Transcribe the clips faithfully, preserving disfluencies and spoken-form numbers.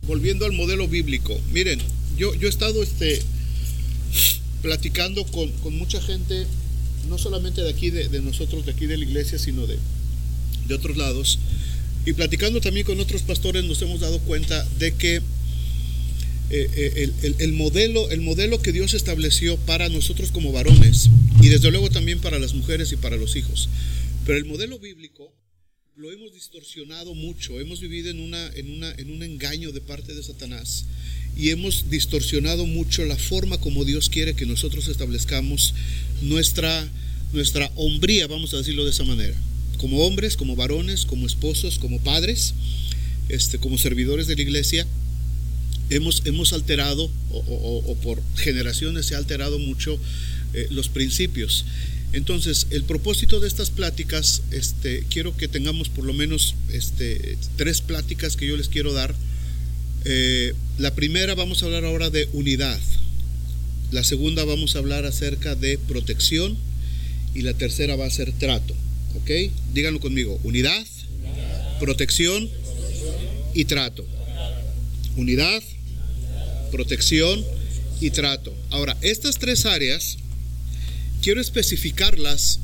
volviendo al modelo bíblico, miren, yo, yo he estado este, platicando con, con mucha gente, no solamente de aquí, de, de nosotros, de aquí de la iglesia, sino de, de otros lados, y platicando también con otros pastores nos hemos dado cuenta de que eh, el, el, el, modelo, el modelo que Dios estableció para nosotros como varones, y desde luego también para las mujeres y para los hijos, pero el modelo bíblico lo hemos distorsionado mucho. Hemos vivido en, una, en, una, en un engaño de parte de Satanás y hemos distorsionado mucho la forma como Dios quiere que nosotros establezcamos nuestra, nuestra hombría, vamos a decirlo de esa manera, como hombres, como varones, como esposos, como padres, este, como servidores de la iglesia. Hemos, hemos alterado o, o, o por generaciones se ha alterado mucho eh, los principios. Entonces, el propósito de estas pláticas, este, quiero que tengamos por lo menos este, tres pláticas que yo les quiero dar. Eh, la primera, vamos a hablar ahora de unidad. La segunda, vamos a hablar acerca de protección. Y la tercera va a ser trato. ¿Ok? Díganlo conmigo. Unidad, protección y trato. Unidad, protección y trato. Ahora, estas tres áreas quiero especificarlas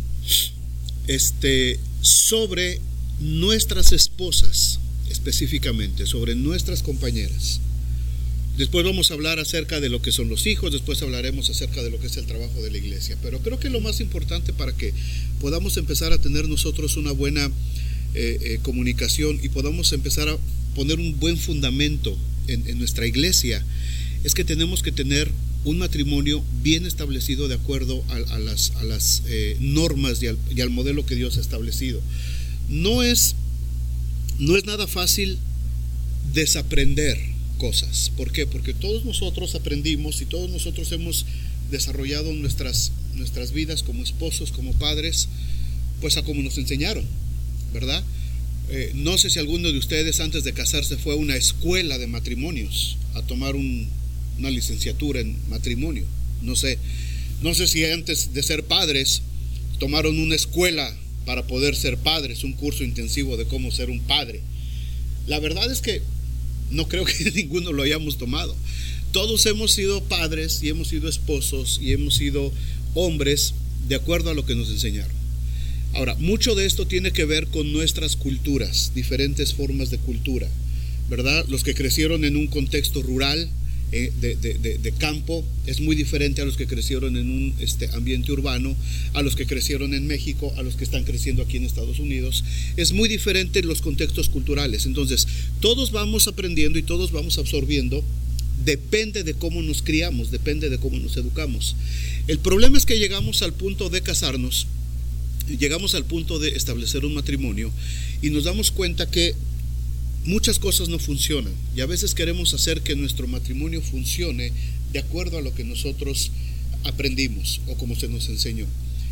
este, sobre nuestras esposas, específicamente, sobre nuestras compañeras. Después vamos a hablar acerca de lo que son los hijos, después hablaremos acerca de lo que es el trabajo de la iglesia. Pero creo que lo más importante para que podamos empezar a tener nosotros una buena eh, eh, comunicación y podamos empezar a poner un buen fundamento en, en nuestra iglesia, es que tenemos que tener un matrimonio bien establecido de acuerdo a, a las, a las eh, normas y al, y al modelo que Dios ha establecido. No es, no es nada fácil desaprender cosas. ¿Por qué? Porque todos nosotros aprendimos y todos nosotros hemos desarrollado nuestras, nuestras vidas como esposos, como padres, pues a como nos enseñaron, ¿verdad? Eh, no sé si alguno de ustedes antes de casarse fue a una escuela de matrimonios a tomar un, una licenciatura en matrimonio. No sé, no sé si antes de ser padres tomaron una escuela para poder ser padres, un curso intensivo de cómo ser un padre. La verdad es que no creo que ninguno lo hayamos tomado. Todos hemos sido padres y hemos sido esposos y hemos sido hombres de acuerdo a lo que nos enseñaron. Ahora, mucho de esto tiene que ver con nuestras culturas, diferentes formas de cultura, ¿verdad? Los que crecieron en un contexto rural, eh, de, de, de, de campo, es muy diferente a los que crecieron en un este, ambiente urbano, a los que crecieron en México, a los que están creciendo aquí en Estados Unidos. Es muy diferente los contextos culturales. Entonces, todos vamos aprendiendo y todos vamos absorbiendo. Depende de cómo nos criamos, depende de cómo nos educamos. El problema es que llegamos al punto de casarnos, llegamos al punto de establecer un matrimonio y nos damos cuenta que muchas cosas no funcionan y a veces queremos hacer que nuestro matrimonio funcione de acuerdo a lo que nosotros aprendimos o como se nos enseñó.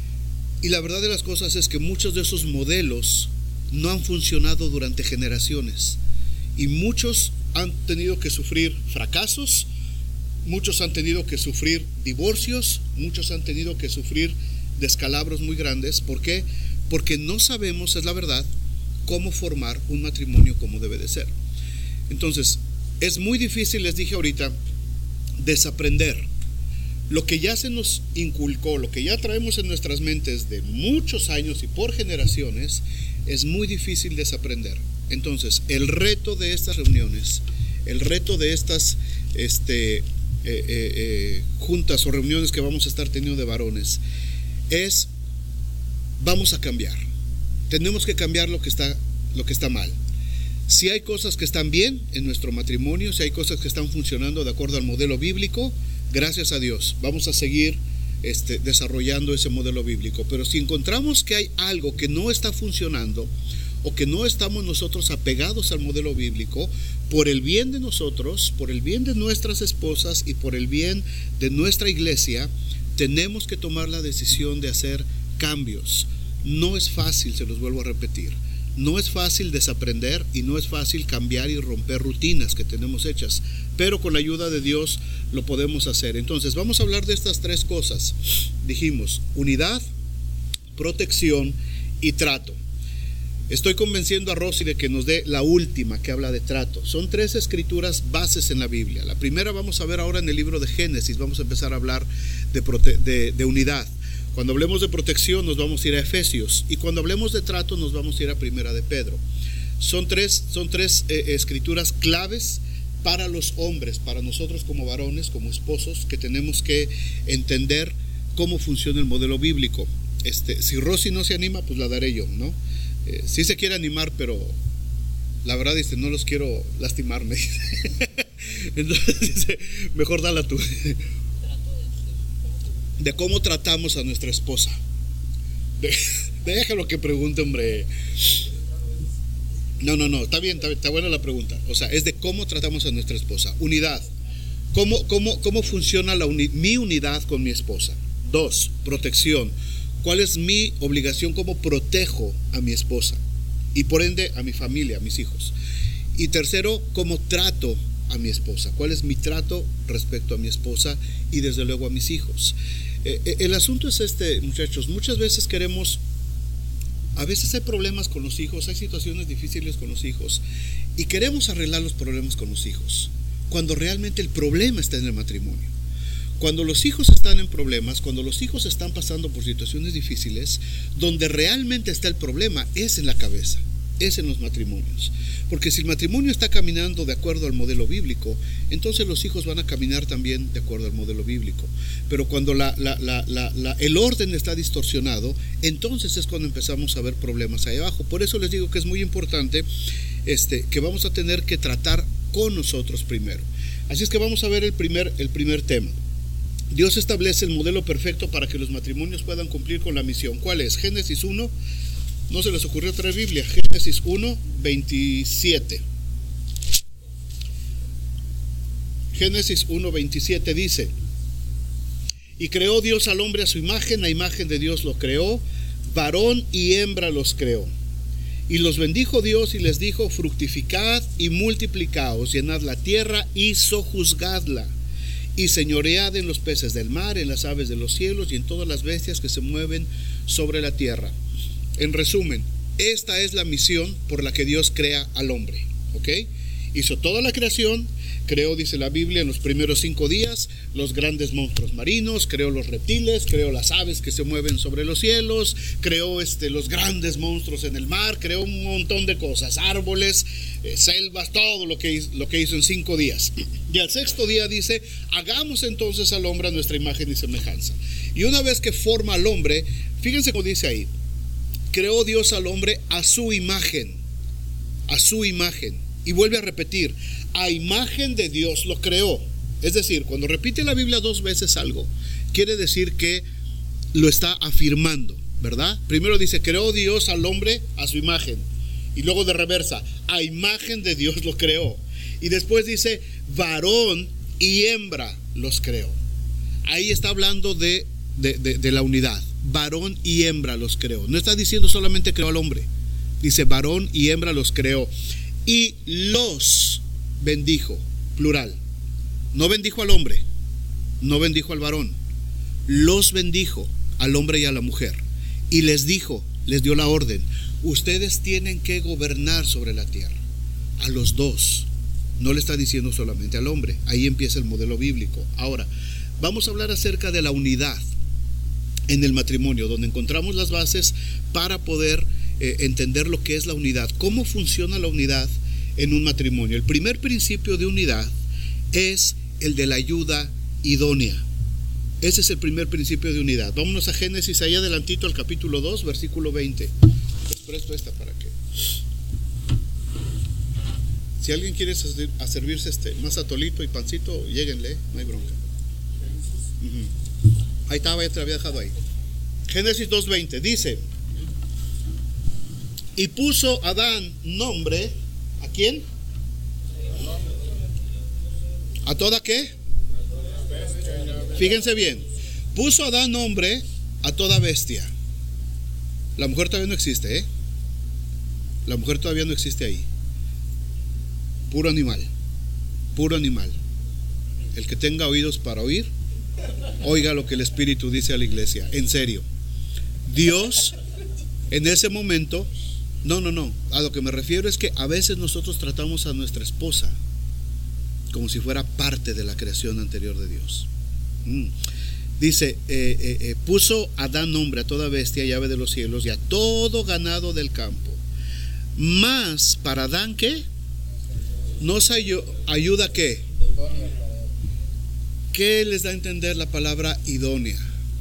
Y la verdad de las cosas es que muchos de esos modelos no han funcionado durante generaciones y muchos han tenido que sufrir fracasos, muchos han tenido que sufrir divorcios, muchos han tenido que sufrir descalabros muy grandes. ¿Por qué? Porque no sabemos, es la verdad, cómo formar un matrimonio como debe de ser. Entonces, es muy difícil, les dije ahorita, desaprender lo que ya se nos inculcó, lo que ya traemos en nuestras mentes de muchos años y por generaciones. Es muy difícil desaprender. Entonces, el reto de estas reuniones, el reto de estas este, eh, eh, eh, juntas o reuniones que vamos a estar teniendo de varones es, vamos a cambiar. Tenemos que cambiar lo que está, lo que está mal. Si hay cosas que están bien en nuestro matrimonio, si hay cosas que están funcionando de acuerdo al modelo bíblico, gracias a Dios, vamos a seguir este, desarrollando ese modelo bíblico. Pero si encontramos que hay algo que no está funcionando o que no estamos nosotros apegados al modelo bíblico, por el bien de nosotros, por el bien de nuestras esposas y por el bien de nuestra iglesia, tenemos que tomar la decisión de hacer cambios. No es fácil, se los vuelvo a repetir, no es fácil desaprender y no es fácil cambiar y romper rutinas que tenemos hechas, pero con la ayuda de Dios lo podemos hacer. Entonces vamos a hablar de estas tres cosas. Dijimos unidad, protección y trato. Estoy convenciendo a Rosy de que nos dé la última, que habla de trato. Son tres escrituras bases en la Biblia. La primera vamos a ver ahora en el libro de Génesis. Vamos a empezar a hablar de, prote- de, de unidad. Cuando hablemos de protección nos vamos a ir a Efesios, y cuando hablemos de trato nos vamos a ir a Primera de Pedro. Son tres, son tres eh, escrituras claves para los hombres, para nosotros como varones, como esposos, que tenemos que entender cómo funciona el modelo bíblico. Este, si Rosy no se anima, pues la daré yo, ¿no? Eh, sí se quiere animar, pero la verdad dice, no los quiero lastimarme. Entonces dice, mejor dala tú. De cómo tratamos a nuestra esposa. De, déjalo que pregunte, hombre. No, no, no, está bien, está, está buena la pregunta. O sea, es de cómo tratamos a nuestra esposa. Unidad. ¿Cómo, cómo, cómo funciona la uni, mi unidad con mi esposa? Dos, protección. ¿Cuál es mi obligación? ¿Cómo protejo a mi esposa? Y por ende a mi familia, a mis hijos. Y tercero, ¿cómo trato a mi esposa? ¿Cuál es mi trato respecto a mi esposa y desde luego a mis hijos? Eh, el asunto es este, muchachos. Muchas veces queremos, a veces hay problemas con los hijos, hay situaciones difíciles con los hijos y queremos arreglar los problemas con los hijos, cuando realmente el problema está en el matrimonio. Cuando los hijos están en problemas, cuando los hijos están pasando por situaciones difíciles, donde realmente está el problema es en la cabeza, es en los matrimonios. Porque si el matrimonio está caminando de acuerdo al modelo bíblico, entonces los hijos van a caminar también de acuerdo al modelo bíblico. Pero cuando la, la, la, la, la, el orden está distorsionado, entonces es cuando empezamos a ver problemas ahí abajo. Por eso les digo que es muy importante este, que vamos a tener que tratar con nosotros primero. Así es que vamos a ver el primer, el primer tema. Dios establece el modelo perfecto para que los matrimonios puedan cumplir con la misión. ¿Cuál es? Génesis uno, no se les ocurrió traer Biblia. Génesis uno, veintisiete. Génesis uno, veintisiete dice: y creó Dios al hombre a su imagen, a imagen de Dios lo creó, varón y hembra los creó. Y los bendijo Dios y les dijo: fructificad y multiplicaos, llenad la tierra y sojuzgadla, y señoread en los peces del mar, en las aves de los cielos y en todas las bestias que se mueven sobre la tierra. En resumen, esta es la misión por la que Dios crea al hombre, ¿ok? Hizo toda la creación, creó, dice la Biblia, en los primeros cinco días los grandes monstruos marinos, creó los reptiles, creó las aves que se mueven sobre los cielos, creó este, los grandes monstruos en el mar, creó un montón de cosas, árboles, eh, selvas, todo lo que, hizo, lo que hizo en cinco días. Y al sexto día dice: hagamos entonces al hombre a nuestra imagen y semejanza. Y una vez que forma al hombre, fíjense cómo dice ahí: creó Dios al hombre a su imagen, a su imagen. Y vuelve a repetir: a imagen de Dios lo creó. Es decir, cuando repite la Biblia dos veces algo, quiere decir que lo está afirmando, ¿verdad? Primero dice: creó Dios al hombre a su imagen. Y luego de reversa: a imagen de Dios lo creó. Y después dice: varón y hembra los creó. Ahí está hablando de, de, de, de la unidad. Varón y hembra los creó. No está diciendo solamente creó al hombre. Dice: varón y hembra los creó. Y los bendijo, plural. No bendijo al hombre, no bendijo al varón. Los bendijo al hombre y a la mujer. Y les dijo, les dio la orden: ustedes tienen que gobernar sobre la tierra. A los dos. No le está diciendo solamente al hombre. Ahí empieza el modelo bíblico. Ahora, vamos a hablar acerca de la unidad en el matrimonio, donde encontramos las bases para poder eh, entender lo que es la unidad. ¿Cómo funciona la unidad en un matrimonio? El primer principio de unidad es el de la ayuda idónea. Ese es el primer principio de unidad. Vámonos a Génesis, ahí adelantito al capítulo dos, versículo veinte. Les presto esta para que, si alguien quiere a servirse este, más atolito y pancito, lléguenle, no hay bronca. Uh-huh. Ahí estaba, ya te lo había dejado ahí. Génesis dos veinte dice: y puso Adán nombre, ¿a quién? ¿A toda qué? Fíjense bien. Puso Adán nombre a toda bestia. La mujer todavía no existe, ¿eh? La mujer todavía no existe ahí. Puro animal. Puro animal. El que tenga oídos para oír, oiga lo que el Espíritu dice a la iglesia. En serio. Dios, en ese momento, No, no, no. A lo que me refiero es que a veces nosotros tratamos a nuestra esposa como si fuera parte de la creación anterior de Dios. Mm. Dice, eh, eh, eh, puso Adán nombre a toda bestia y ave de los cielos y a todo ganado del campo. Mas para Adán, ¿qué? Nos ayuda, ¿qué? ¿Qué les da a entender la palabra idónea?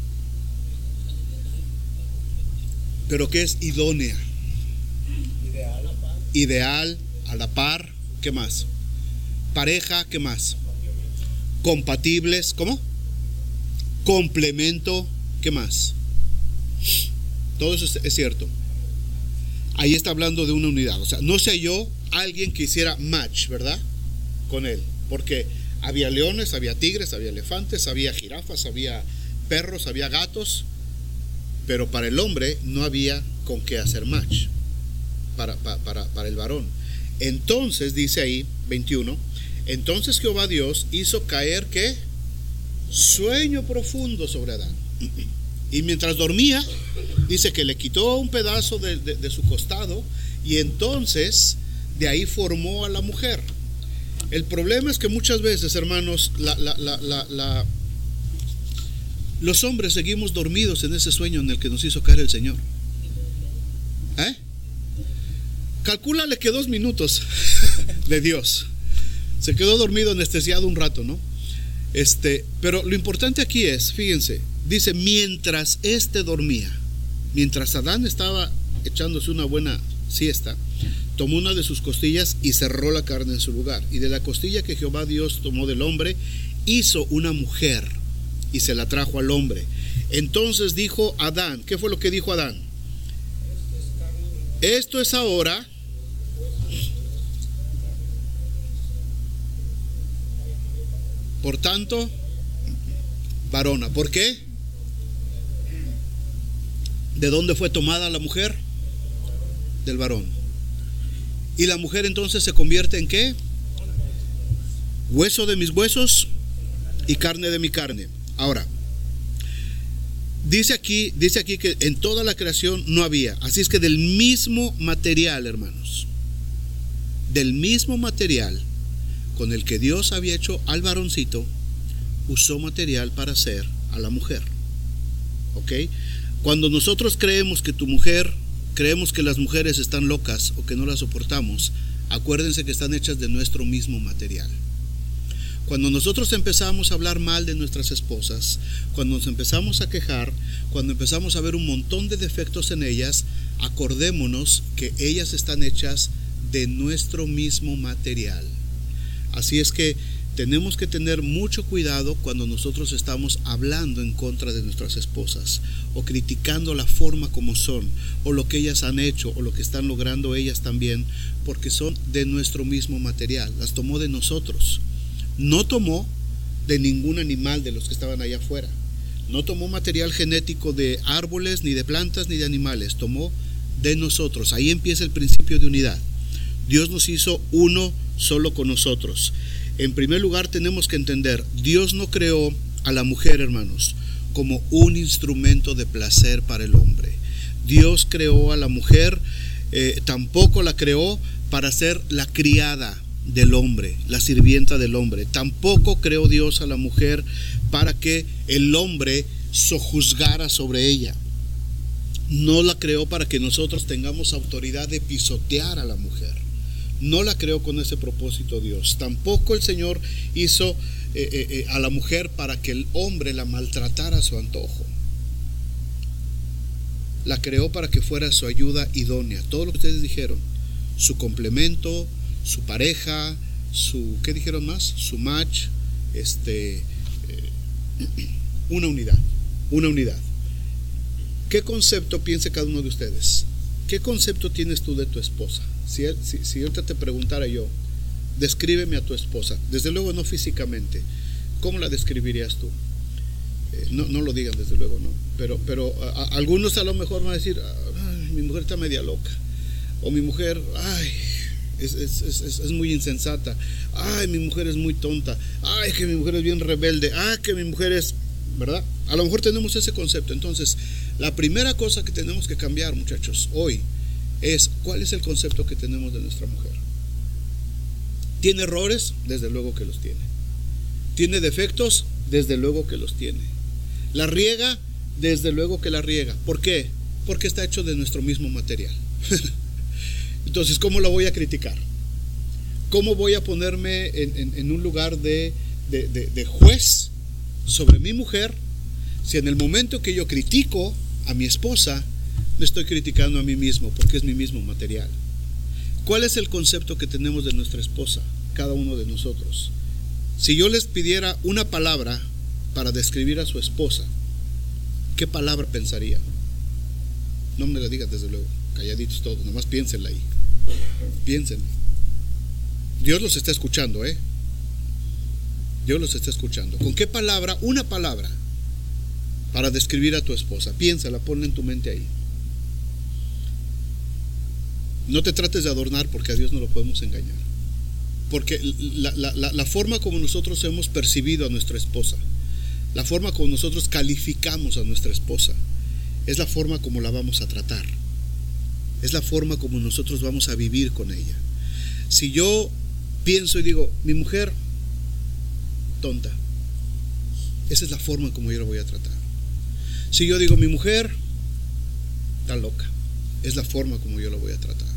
¿Pero qué es idónea? Ideal. Ideal, a la par, ¿qué más? Pareja, ¿qué más? Compatibles, ¿cómo? Complemento, ¿qué más? Todo eso es, es cierto. Ahí está hablando de una unidad. O sea, no sé yo alguien que hiciera match, ¿verdad? Con él. Porque había leones, había tigres, había elefantes, había jirafas, había perros, había gatos. Pero para el hombre no había con qué hacer match. Para, para, para, para el varón. Entonces, dice ahí, veintiuno. Entonces Jehová Dios hizo caer, ¿qué? Sueño profundo sobre Adán. Y mientras dormía, dice que le quitó un pedazo de, de, de su costado y entonces de ahí formó a la mujer. El problema es que muchas veces, hermanos, la, la, la, la, la, los hombres seguimos dormidos en ese sueño en el que nos hizo caer el Señor. ¿Eh? Calcúlale que dos minutos de Dios. Se quedó dormido, anestesiado un rato, ¿no? Este, pero lo importante aquí es, fíjense, dice, mientras éste dormía, mientras Adán estaba echándose una buena siesta, tomó una de sus costillas y cerró la carne en su lugar. Y de la costilla que Jehová Dios tomó del hombre, hizo una mujer y se la trajo al hombre. Entonces dijo Adán, ¿qué fue lo que dijo Adán? Esto es ahora por tanto varona. ¿Por qué? ¿De dónde fue tomada la mujer? Del varón. Y la mujer entonces se convierte en ¿qué? Hueso de mis huesos y carne de mi carne. Ahora, dice aquí, dice aquí que en toda la creación no había. Así es que del mismo material, hermanos, del mismo material con el que Dios había hecho al varoncito, usó material para hacer a la mujer. ¿Ok? Cuando nosotros creemos que tu mujer, creemos que las mujeres están locas o que no las soportamos, acuérdense que están hechas de nuestro mismo material. Cuando nosotros empezamos a hablar mal de nuestras esposas, cuando nos empezamos a quejar, cuando empezamos a ver un montón de defectos en ellas, acordémonos que ellas están hechas de nuestro mismo material. Así es que tenemos que tener mucho cuidado cuando nosotros estamos hablando en contra de nuestras esposas o criticando la forma como son o lo que ellas han hecho o lo que están logrando ellas también, porque son de nuestro mismo material, las tomó de nosotros. No tomó de ningún animal de los que estaban allá afuera, no tomó material genético de árboles, ni de plantas, ni de animales, tomó de nosotros. Ahí empieza el principio de unidad. Dios nos hizo uno solo con nosotros. En primer lugar tenemos que entender, Dios no creó a la mujer, hermanos, como un instrumento de placer para el hombre. Dios creó a la mujer, eh, tampoco la creó para ser la criada del hombre, la sirvienta del hombre. Tampoco creó Dios a la mujer para que el hombre sojuzgara sobre ella. No la creó para que nosotros tengamos autoridad de pisotear a la mujer. No la creó con ese propósito Dios. Tampoco el Señor hizo eh, eh, eh, a la mujer para que el hombre la maltratara a su antojo. La creó para que fuera su ayuda idónea. Todo lo que ustedes dijeron, su complemento, su pareja, su, ¿qué dijeron más? Su match, este, eh, una unidad, una unidad. ¿Qué concepto piensa cada uno de ustedes? ¿Qué concepto tienes tú de tu esposa? Si, si, si ahorita te preguntara yo, descríbeme a tu esposa, desde luego no físicamente, ¿cómo la describirías tú? Eh, no, no lo digan desde luego, no, pero, pero a, a, algunos a lo mejor van a decir, ay, mi mujer está media loca, o mi mujer, ay, es, es, es, es muy insensata, ay, mi mujer es muy tonta, ay, que mi mujer es bien rebelde, ay, que mi mujer es, ¿verdad? A lo mejor tenemos ese concepto. Entonces, la primera cosa que tenemos que cambiar, muchachos, hoy, es ¿cuál es el concepto que tenemos de nuestra mujer? ¿Tiene errores? Desde luego que los tiene. ¿Tiene defectos? Desde luego que los tiene. ¿La riega? Desde luego que la riega. ¿Por qué? Porque está hecho de nuestro mismo material. Entonces, ¿cómo la voy a criticar? ¿Cómo voy a ponerme en, en, en un lugar de, de, de, de juez sobre mi mujer si en el momento que yo critico a mi esposa me estoy criticando a mí mismo, porque es mi mismo material? ¿Cuál es el concepto que tenemos de nuestra esposa, cada uno de nosotros? Si yo les pidiera una palabra para describir a su esposa, ¿qué palabra pensaría? No me la digas, desde luego, calladitos todos, nomás piénsenla ahí. Piénsenla. Dios los está escuchando, ¿eh? Dios los está escuchando. ¿Con qué palabra? Una palabra para describir a tu esposa. Piénsala, ponla en tu mente ahí. No te trates de adornar, porque a Dios no lo podemos engañar. Porque la, la, la, la forma como nosotros hemos percibido a nuestra esposa, la forma como nosotros calificamos a nuestra esposa, es la forma como la vamos a tratar. Es la forma como nosotros vamos a vivir con ella. Si yo pienso y digo, mi mujer, tonta, esa es la forma como yo la voy a tratar. Si yo digo, mi mujer, está loca, es la forma como yo la voy a tratar.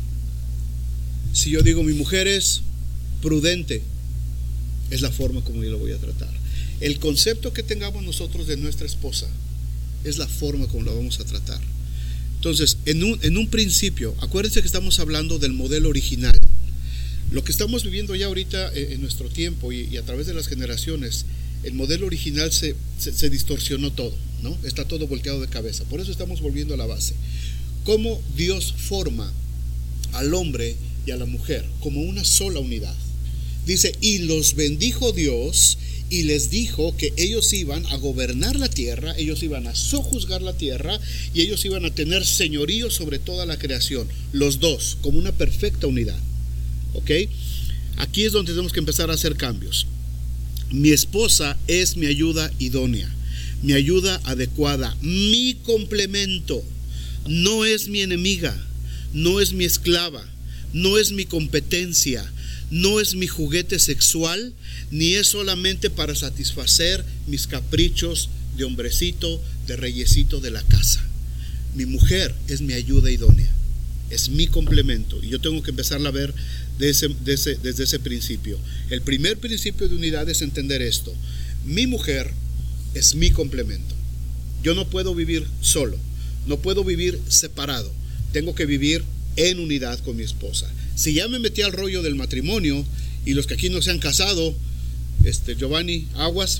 Si yo digo, mi mujer es prudente, es la forma como yo la voy a tratar. El concepto que tengamos nosotros de nuestra esposa es la forma como la vamos a tratar. Entonces, en un, en un principio, acuérdense que estamos hablando del modelo original. Lo que estamos viviendo ya ahorita en, en nuestro tiempo y, y a través de las generaciones, el modelo original se, se, se distorsionó todo, ¿no? Está todo volteado de cabeza. Por eso estamos volviendo a la base. Cómo Dios forma al hombre y a la mujer como una sola unidad. Dice, y los bendijo Dios y les dijo que ellos iban a gobernar la tierra, ellos iban a sojuzgar la tierra y ellos iban a tener señorío sobre toda la creación, los dos, como una perfecta unidad. ¿Ok? Aquí es donde tenemos que empezar a hacer cambios. Mi esposa es mi ayuda idónea, mi ayuda adecuada, mi complemento. No es mi enemiga, no es mi esclava, no es mi competencia, no es mi juguete sexual, ni es solamente para satisfacer mis caprichos de hombrecito, de reyesito de la casa. Mi mujer es mi ayuda idónea, es mi complemento, y yo tengo que empezarla a ver de ese, de ese, desde ese principio. El primer principio de unidad es entender esto: mi mujer es mi complemento. Yo no puedo vivir solo, no puedo vivir separado, tengo que vivir en unidad con mi esposa. Si ya me metí al rollo del matrimonio, y los que aquí no se han casado, este, Giovanni, aguas,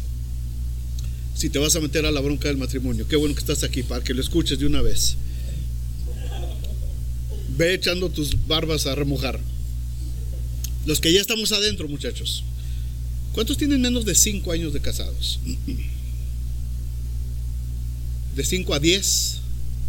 si te vas a meter a la bronca del matrimonio. Qué bueno que estás aquí para que lo escuches de una vez. Ve echando tus barbas a remojar. Los que ya estamos adentro, muchachos, ¿cuántos tienen menos de cinco años de casados? ¿De cinco a diez?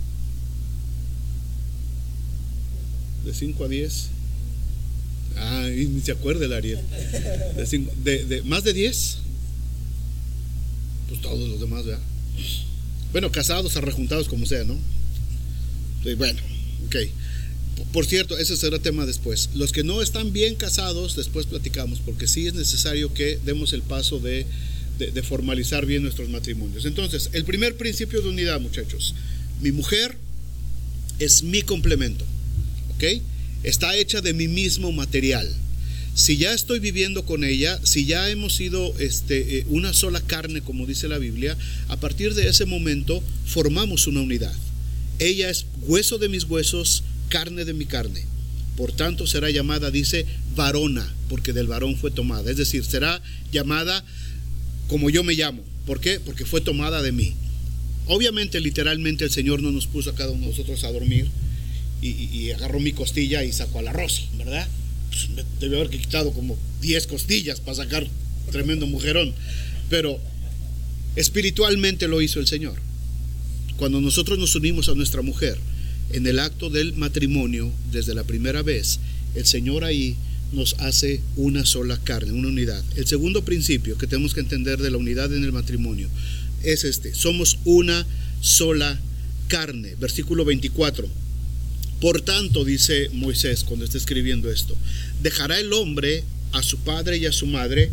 ¿De cinco a diez? Ah, y ni se acuerda el Ariel. ¿De, cinco, de, de más de diez? Pues todos los demás, ¿verdad? Bueno, casados, arrejuntados, como sea, ¿no? Sí, bueno, ok. Por cierto, ese será tema después. Los que no están bien casados, después platicamos, porque sí es necesario que demos el paso de, de, de formalizar bien nuestros matrimonios. Entonces, el primer principio de unidad, muchachos: mi mujer es mi complemento, ¿ok? Está hecha de mi mismo material. Si ya estoy viviendo con ella, si ya hemos sido este, una sola carne, como dice la Biblia, a partir de ese momento formamos una unidad. Ella es hueso de mis huesos, carne de mi carne. Por tanto será llamada, dice, varona, porque del varón fue tomada. Es decir, será llamada como yo me llamo. ¿Por qué? Porque fue tomada de mí. Obviamente, literalmente, el Señor no nos puso a cada uno de nosotros a dormir y, y, y agarró mi costilla y sacó a la Rosy, ¿verdad? Pues me debió haber quitado como diez costillas para sacar tremendo mujerón. Pero espiritualmente lo hizo el Señor. Cuando nosotros nos unimos a nuestra mujer en el acto del matrimonio, desde la primera vez, el Señor ahí nos hace una sola carne, una unidad. El segundo principio que tenemos que entender de la unidad en el matrimonio es este: somos una sola carne. Versículo veinticuatro: Por tanto, dice Moisés cuando está escribiendo esto, dejará el hombre a su padre y a su madre,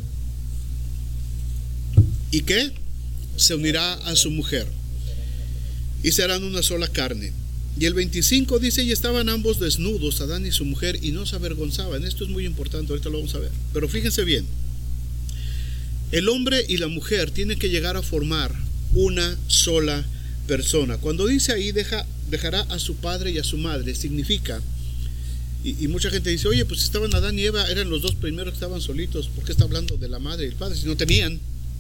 ¿y qué? Se unirá a su mujer, y serán una sola carne. Y el veinticinco dice, y estaban ambos desnudos, Adán y su mujer, y no se avergonzaban. Esto es muy importante, ahorita lo vamos a ver. Pero fíjense bien, el hombre y la mujer tienen que llegar a formar una sola persona. Cuando dice ahí, deja, dejará a su padre y a su madre, significa, y, y mucha gente dice, oye, pues estaban Adán y Eva, eran los dos primeros que estaban solitos, ¿por qué está hablando de la madre y el padre si no tenían?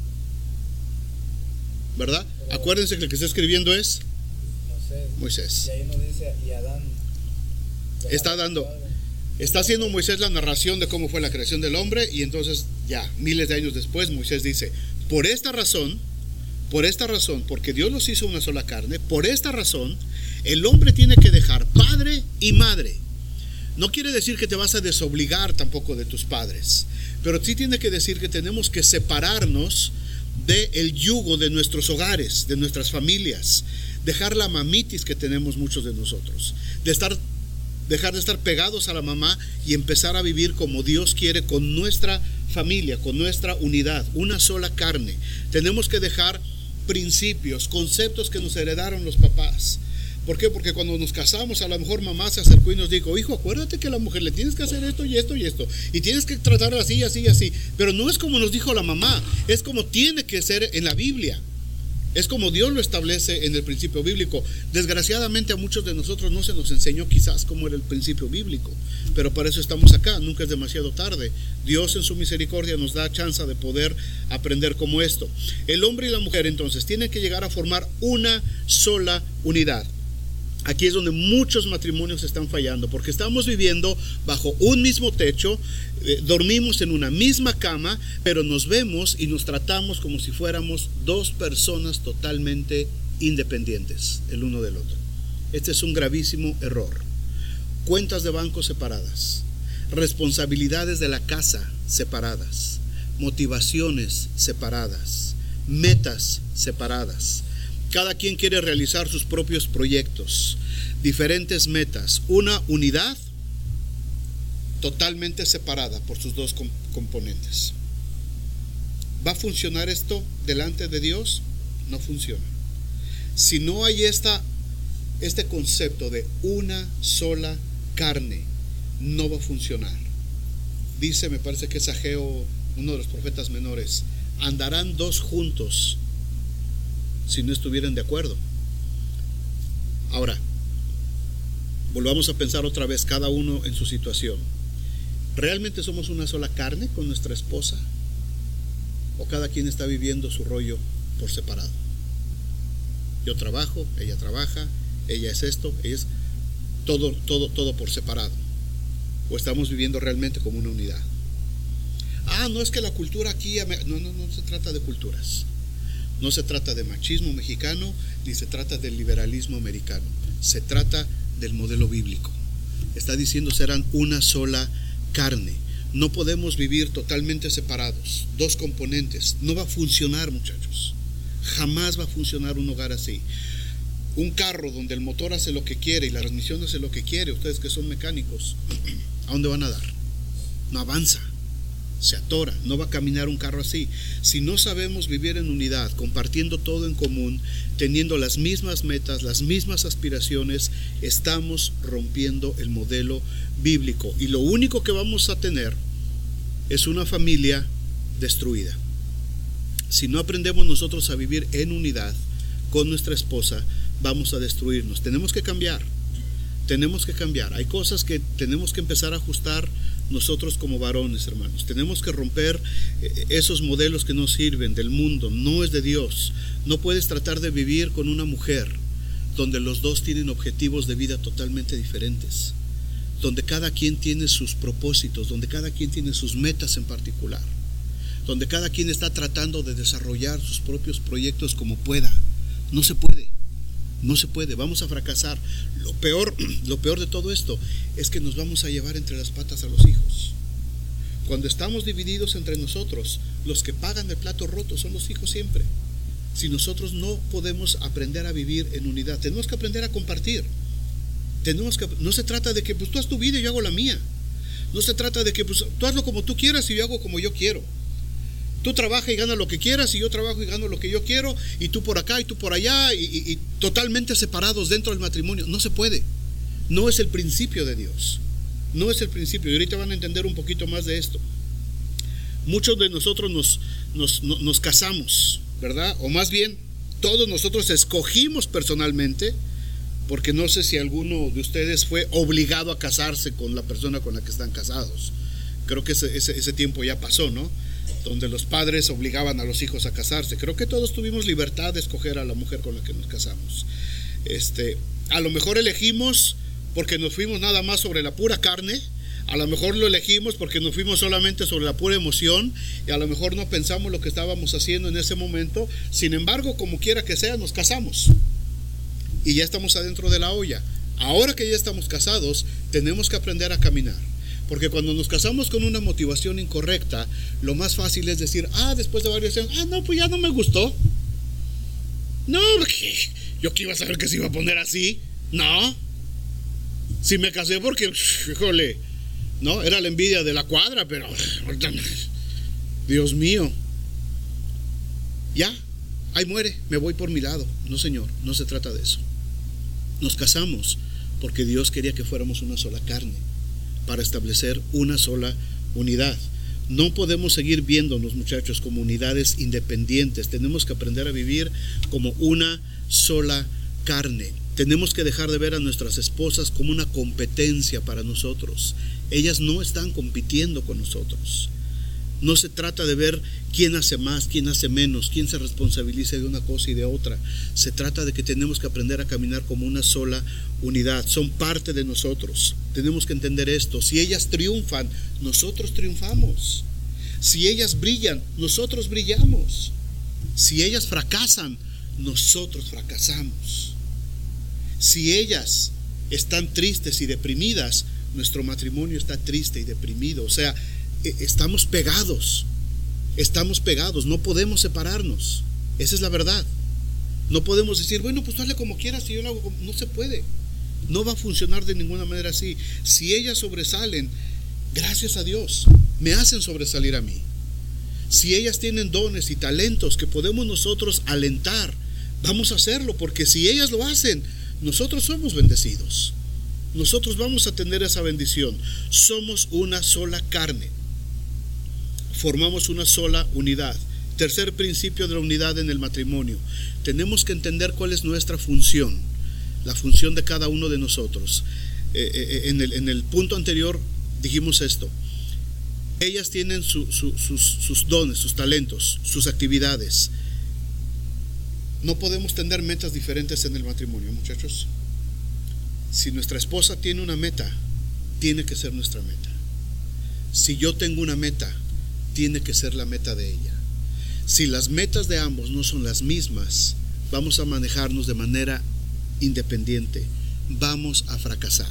¿Verdad? Pero, acuérdense que el que está escribiendo es Moisés. Moisés. Y ahí no dice, y Adán. Está dando, está haciendo Moisés la narración de cómo fue la creación del hombre, y entonces ya, miles de años después, Moisés dice, por esta razón, por esta razón, porque Dios los hizo una sola carne, por esta razón, el hombre tiene que dejar padre y madre. No quiere decir que te vas a desobligar tampoco de tus padres, pero sí tiene que decir que tenemos que separarnos del yugo de nuestros hogares, de nuestras familias, dejar la mamitis que tenemos muchos de nosotros, de estar, dejar de estar pegados a la mamá y empezar a vivir como Dios quiere con nuestra familia, con nuestra unidad, una sola carne. Tenemos que dejar principios, conceptos que nos heredaron los papás. ¿Por qué? Porque cuando nos casamos, a lo mejor mamá se acercó y nos dijo, hijo, acuérdate que a la mujer le tienes que hacer esto y esto y esto, y tienes que tratarla así, así, así. Pero no es como nos dijo la mamá, es como tiene que ser en la Biblia. Es como Dios lo establece en el principio bíblico. Desgraciadamente a muchos de nosotros no se nos enseñó quizás cómo era el principio bíblico, pero para eso estamos acá, nunca es demasiado tarde. Dios en su misericordia nos da chance de poder aprender como esto. El hombre y la mujer entonces tienen que llegar a formar una sola unidad. Aquí es donde muchos matrimonios están fallando, porque estamos viviendo bajo un mismo techo, eh, dormimos en una misma cama, pero nos vemos y nos tratamos como si fuéramos dos personas totalmente independientes el uno del otro. Este es un gravísimo error. Cuentas de banco separadas, responsabilidades de la casa separadas, motivaciones separadas, metas separadas. Cada quien quiere realizar sus propios proyectos, diferentes metas, una unidad totalmente separada por sus dos comp- componentes. ¿Va a funcionar esto delante de Dios? No funciona. Si no hay esta, este concepto de una sola carne, no va a funcionar. Dice, me parece que es Ageo, uno de los profetas menores, andarán dos juntos si no estuvieran de acuerdo. Ahora, volvamos a pensar otra vez cada uno en su situación. ¿Realmente somos una sola carne con nuestra esposa? ¿O cada quien está viviendo su rollo por separado? Yo trabajo, ella trabaja, ella es esto, ella es todo, todo, todo por separado. ¿O estamos viviendo realmente como una unidad? Ah, no es que la cultura aquí, no, no, no se trata de culturas. No se trata de machismo mexicano, ni se trata del liberalismo americano. Se trata del modelo bíblico. Está diciendo serán una sola carne. No podemos vivir totalmente separados, dos componentes. No va a funcionar, muchachos. Jamás va a funcionar un hogar así. Un carro donde el motor hace lo que quiere y la transmisión hace lo que quiere, ustedes que son mecánicos, ¿a dónde van a dar? No avanza. Se atora, no va a caminar un carro así. Si no sabemos vivir en unidad, compartiendo todo en común, teniendo las mismas metas, las mismas aspiraciones, estamos rompiendo el modelo bíblico. Y lo único que vamos a tener es una familia destruida. Si no aprendemos nosotros a vivir en unidad con nuestra esposa, vamos a destruirnos. Tenemos que cambiar. Tenemos que cambiar. Hay cosas que tenemos que empezar a ajustar nosotros como varones, hermanos. Tenemos que romper esos modelos que no sirven del mundo, no es de Dios. No puedes tratar de vivir con una mujer donde los dos tienen objetivos de vida totalmente diferentes, donde cada quien tiene sus propósitos, donde cada quien tiene sus metas en particular, donde cada quien está tratando de desarrollar sus propios proyectos como pueda. No se puede. No se puede, vamos a fracasar. Lo peor, lo peor de todo esto es que nos vamos a llevar entre las patas a los hijos. Cuando estamos divididos entre nosotros, los que pagan el plato roto son los hijos siempre. Si nosotros no podemos aprender a vivir en unidad, tenemos que aprender a compartir. Tenemos que, no se trata de que pues tú haz tu vida y yo hago la mía. No se trata de que pues tú hazlo como tú quieras y yo hago como yo quiero. Tú trabaja y gana lo que quieras y yo trabajo y gano lo que yo quiero, y tú por acá y tú por allá, y, y, y totalmente separados dentro del matrimonio. No se puede. No es el principio de Dios. No es el principio. Y ahorita van a entender un poquito más de esto. Muchos de nosotros nos, nos, nos, nos casamos, ¿verdad? O más bien, todos nosotros escogimos personalmente, porque no sé si alguno de ustedes fue obligado a casarse con la persona con la que están casados. Creo que ese, ese, ese tiempo ya pasó, ¿no? Donde los padres obligaban a los hijos a casarse. Creo que todos tuvimos libertad de escoger a la mujer con la que nos casamos. Este, a lo mejor elegimos porque nos fuimos nada más sobre la pura carne. A lo mejor lo elegimos porque nos fuimos solamente sobre la pura emoción, y a lo mejor no pensamos lo que estábamos haciendo en ese momento. Sin embargo, como quiera que sea, nos casamos y ya estamos adentro de la olla. Ahora que ya estamos casados, tenemos que aprender a caminar, porque cuando nos casamos con una motivación incorrecta, lo más fácil es decir, ah, después de varios años, ah, no, pues ya no me gustó. No, yo que iba a saber que se iba a poner así. No, si me casé porque, híjole, no, era la envidia de la cuadra, pero Dios mío, ya, ahí muere, me voy por mi lado. No, señor, no se trata de eso. Nos casamos porque Dios quería que fuéramos una sola carne, para establecer una sola unidad. No podemos seguir viéndonos, muchachos, como unidades independientes. Tenemos que aprender a vivir como una sola carne. Tenemos que dejar de ver a nuestras esposas como una competencia para nosotros. Ellas no están compitiendo con nosotros. No se trata de ver quién hace más, quién hace menos, quién se responsabiliza de una cosa y de otra. Se trata de que tenemos que aprender a caminar como una sola unidad. Son parte de nosotros. Tenemos que entender esto. Si ellas triunfan, nosotros triunfamos. Si ellas brillan, nosotros brillamos. Si ellas fracasan, nosotros fracasamos. Si ellas están tristes y deprimidas, nuestro matrimonio está triste y deprimido. O sea, estamos pegados, estamos pegados, no podemos separarnos. Esa es la verdad. No podemos decir, bueno, pues tú hazle como quieras y yo lo hago como... No se puede. No va a funcionar de ninguna manera así. Si ellas sobresalen, gracias a Dios, me hacen sobresalir a mí. Si ellas tienen dones y talentos que podemos nosotros alentar, vamos a hacerlo, porque si ellas lo hacen, nosotros somos bendecidos. Nosotros vamos a tener esa bendición. Somos una sola carne. Formamos una sola unidad. Tercer principio de la unidad en el matrimonio. Tenemos que entender cuál es nuestra función, la función de cada uno de nosotros. Eh, eh, en, el, en el punto anterior dijimos esto. Ellas tienen su, su, sus, sus dones, sus talentos, sus actividades. No podemos tener metas diferentes en el matrimonio, muchachos. Si nuestra esposa tiene una meta, tiene que ser nuestra meta. Si yo tengo una meta, tiene que ser la meta de ella. Si las metas de ambos no son las mismas, vamos a manejarnos de manera independiente. Vamos a fracasar.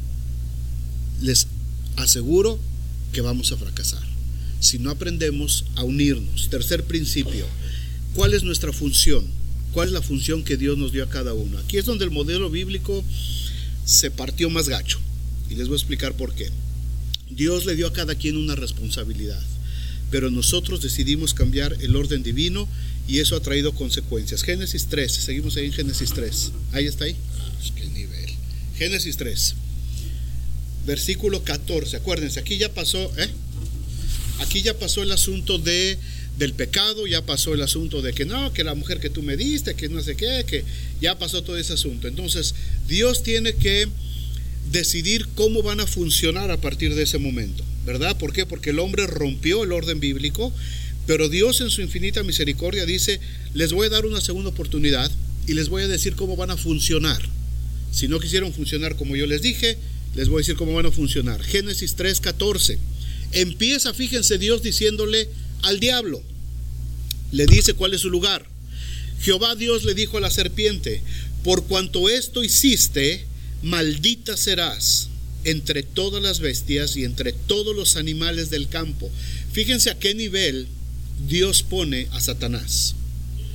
Les aseguro que vamos a fracasar si no aprendemos a unirnos. Tercer principio. ¿Cuál es nuestra función? ¿Cuál es la función que Dios nos dio a cada uno? Aquí es donde el modelo bíblico se partió más gacho, y les voy a explicar por qué. Dios le dio a cada quien una responsabilidad, pero nosotros decidimos cambiar el orden divino, y eso ha traído consecuencias. Génesis tres, seguimos ahí en Génesis tres. Ahí está ahí. Ah, qué nivel. Génesis tres, versículo catorce. Acuérdense, aquí ya pasó, ¿eh? Aquí ya pasó el asunto de del pecado, ya pasó el asunto de que no, que la mujer que tú me diste, que no sé qué, que ya pasó todo ese asunto. Entonces, Dios tiene que decidir cómo van a funcionar a partir de ese momento, ¿verdad? ¿Por qué? Porque el hombre rompió el orden bíblico, pero Dios en su infinita misericordia dice, les voy a dar una segunda oportunidad y les voy a decir cómo van a funcionar. Si no quisieron funcionar como yo les dije, les voy a decir cómo van a funcionar. Génesis tres catorce. Empieza, fíjense, Dios diciéndole al diablo, le dice cuál es su lugar. Jehová Dios le dijo a la serpiente, por cuanto esto hiciste, maldita serás entre todas las bestias y entre todos los animales del campo. Fíjense a qué nivel Dios pone a Satanás.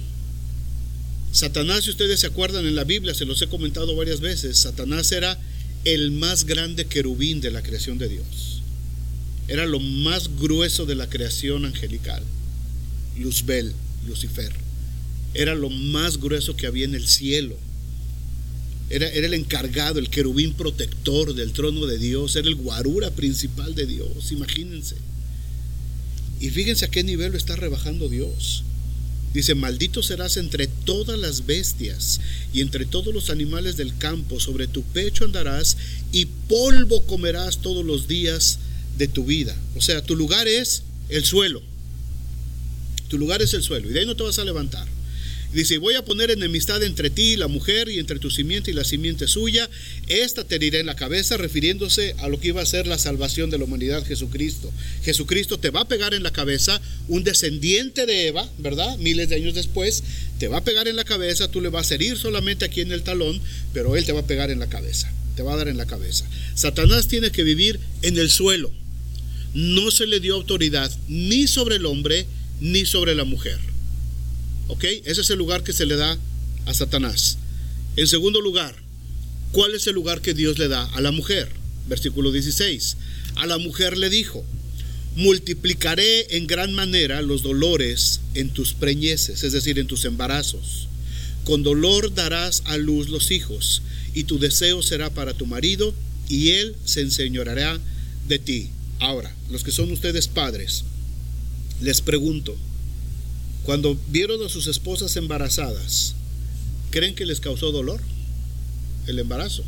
Satanás, si ustedes se acuerdan en la Biblia, se los he comentado varias veces, Satanás era el más grande querubín de la creación de Dios. Era lo más grueso de la creación angelical. Luzbel, Lucifer. Era lo más grueso que había en el cielo. Era, era el encargado, el querubín protector del trono de Dios. Era el guarura principal de Dios, imagínense. Y fíjense a qué nivel lo está rebajando Dios. Dice: maldito serás entre todas las bestias y entre todos los animales del campo. Sobre tu pecho andarás y polvo comerás todos los días de tu vida. O sea, tu lugar es el suelo. Tu lugar es el suelo y de ahí no te vas a levantar. Dice: voy a poner enemistad entre ti y la mujer, y entre tu simiente y la simiente suya. Esta te herirá en la cabeza, refiriéndose a lo que iba a ser la salvación de la humanidad, Jesucristo. Jesucristo te va a pegar en la cabeza, un descendiente de Eva, ¿verdad? Miles de años después, te va a pegar en la cabeza. Tú le vas a herir solamente aquí en el talón, pero él te va a pegar en la cabeza, te va a dar en la cabeza. Satanás tiene que vivir en el suelo. No se le dio autoridad ni sobre el hombre ni sobre la mujer. ¿Ok? Ese es el lugar que se le da a Satanás. En segundo lugar, ¿cuál es el lugar que Dios le da a la mujer? Versículo dieciséis. A la mujer le dijo: multiplicaré en gran manera los dolores en tus preñeces, es decir, en tus embarazos. Con dolor darás a luz los hijos, y tu deseo será para tu marido, y él se enseñoreará de ti. Ahora, los que son ustedes padres, les pregunto: cuando vieron a sus esposas embarazadas, ¿creen que les causó dolor el embarazo?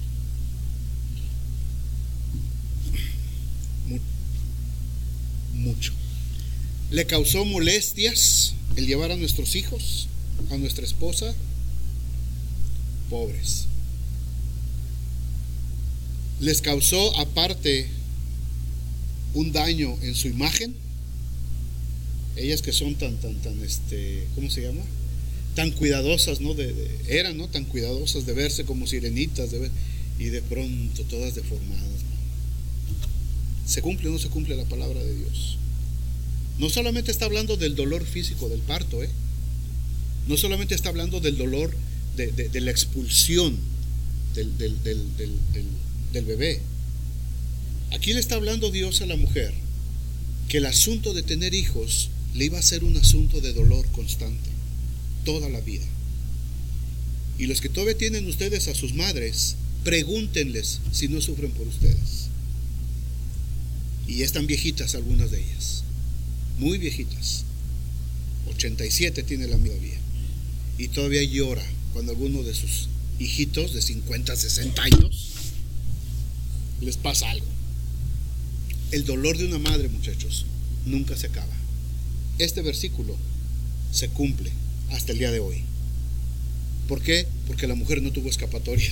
Mucho. ¿Le causó molestias el llevar a nuestros hijos, a nuestra esposa? Pobres. ¿Les causó aparte un daño en su imagen? Ellas que son tan, tan, tan, este, ¿cómo se llama? Tan cuidadosas, ¿no? De, de, eran, ¿no? Tan cuidadosas de verse como sirenitas, de ver, y de pronto todas deformadas, ¿no? ¿Se cumple o no se cumple la palabra de Dios? No solamente está hablando del dolor físico del parto, ¿eh? No solamente está hablando del dolor de, de, de la expulsión del, del, del, del, del, del bebé. Aquí le está hablando Dios a la mujer que el asunto de tener hijos le iba a ser un asunto de dolor constante toda la vida. Y los que todavía tienen ustedes a sus madres, pregúntenles si no sufren por ustedes. Y ya están viejitas algunas de ellas, muy viejitas. ochenta y siete tiene la mía todavía, y todavía llora cuando alguno de sus hijitos de cincuenta, sesenta años les pasa algo. El dolor de una madre, muchachos, nunca se acaba. Este versículo se cumple hasta el día de hoy. ¿Por qué? Porque la mujer no tuvo escapatoria.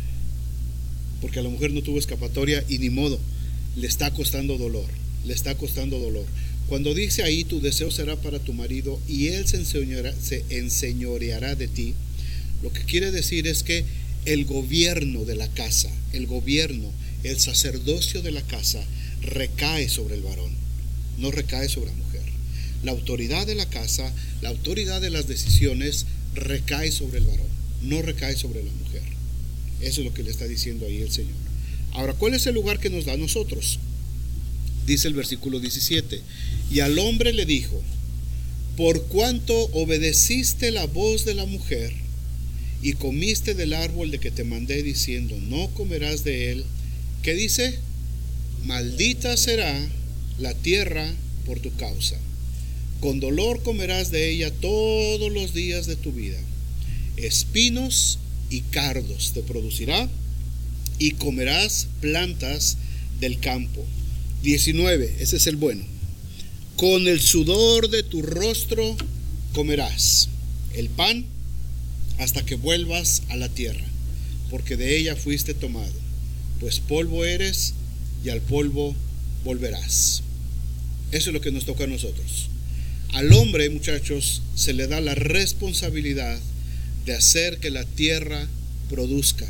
Porque a la mujer no tuvo escapatoria y ni modo, le está costando dolor, le está costando dolor. Cuando dice ahí: tu deseo será para tu marido y él se enseñoreará, se enseñoreará de ti, lo que quiere decir es que el gobierno de la casa, el gobierno, el sacerdocio de la casa recae sobre el varón, no recae sobre la mujer. La autoridad de la casa, la autoridad de las decisiones recae sobre el varón, no recae sobre la mujer. Eso es lo que le está diciendo ahí el Señor. Ahora, ¿cuál es el lugar que nos da a nosotros? Dice el versículo diecisiete: y al hombre le dijo: por cuanto obedeciste la voz de la mujer y comiste del árbol de que te mandé diciendo: no comerás de él, ¿qué dice? Maldita será la tierra por tu causa. Con dolor comerás de ella todos los días de tu vida. Espinos y cardos te producirá, y comerás plantas del campo. diecinueve, ese es el bueno. Con el sudor de tu rostro comerás el pan hasta que vuelvas a la tierra, porque de ella fuiste tomado, pues polvo eres y al polvo volverás. Eso es lo que nos toca a nosotros. Al hombre, muchachos, se le da la responsabilidad de hacer que la tierra produzca,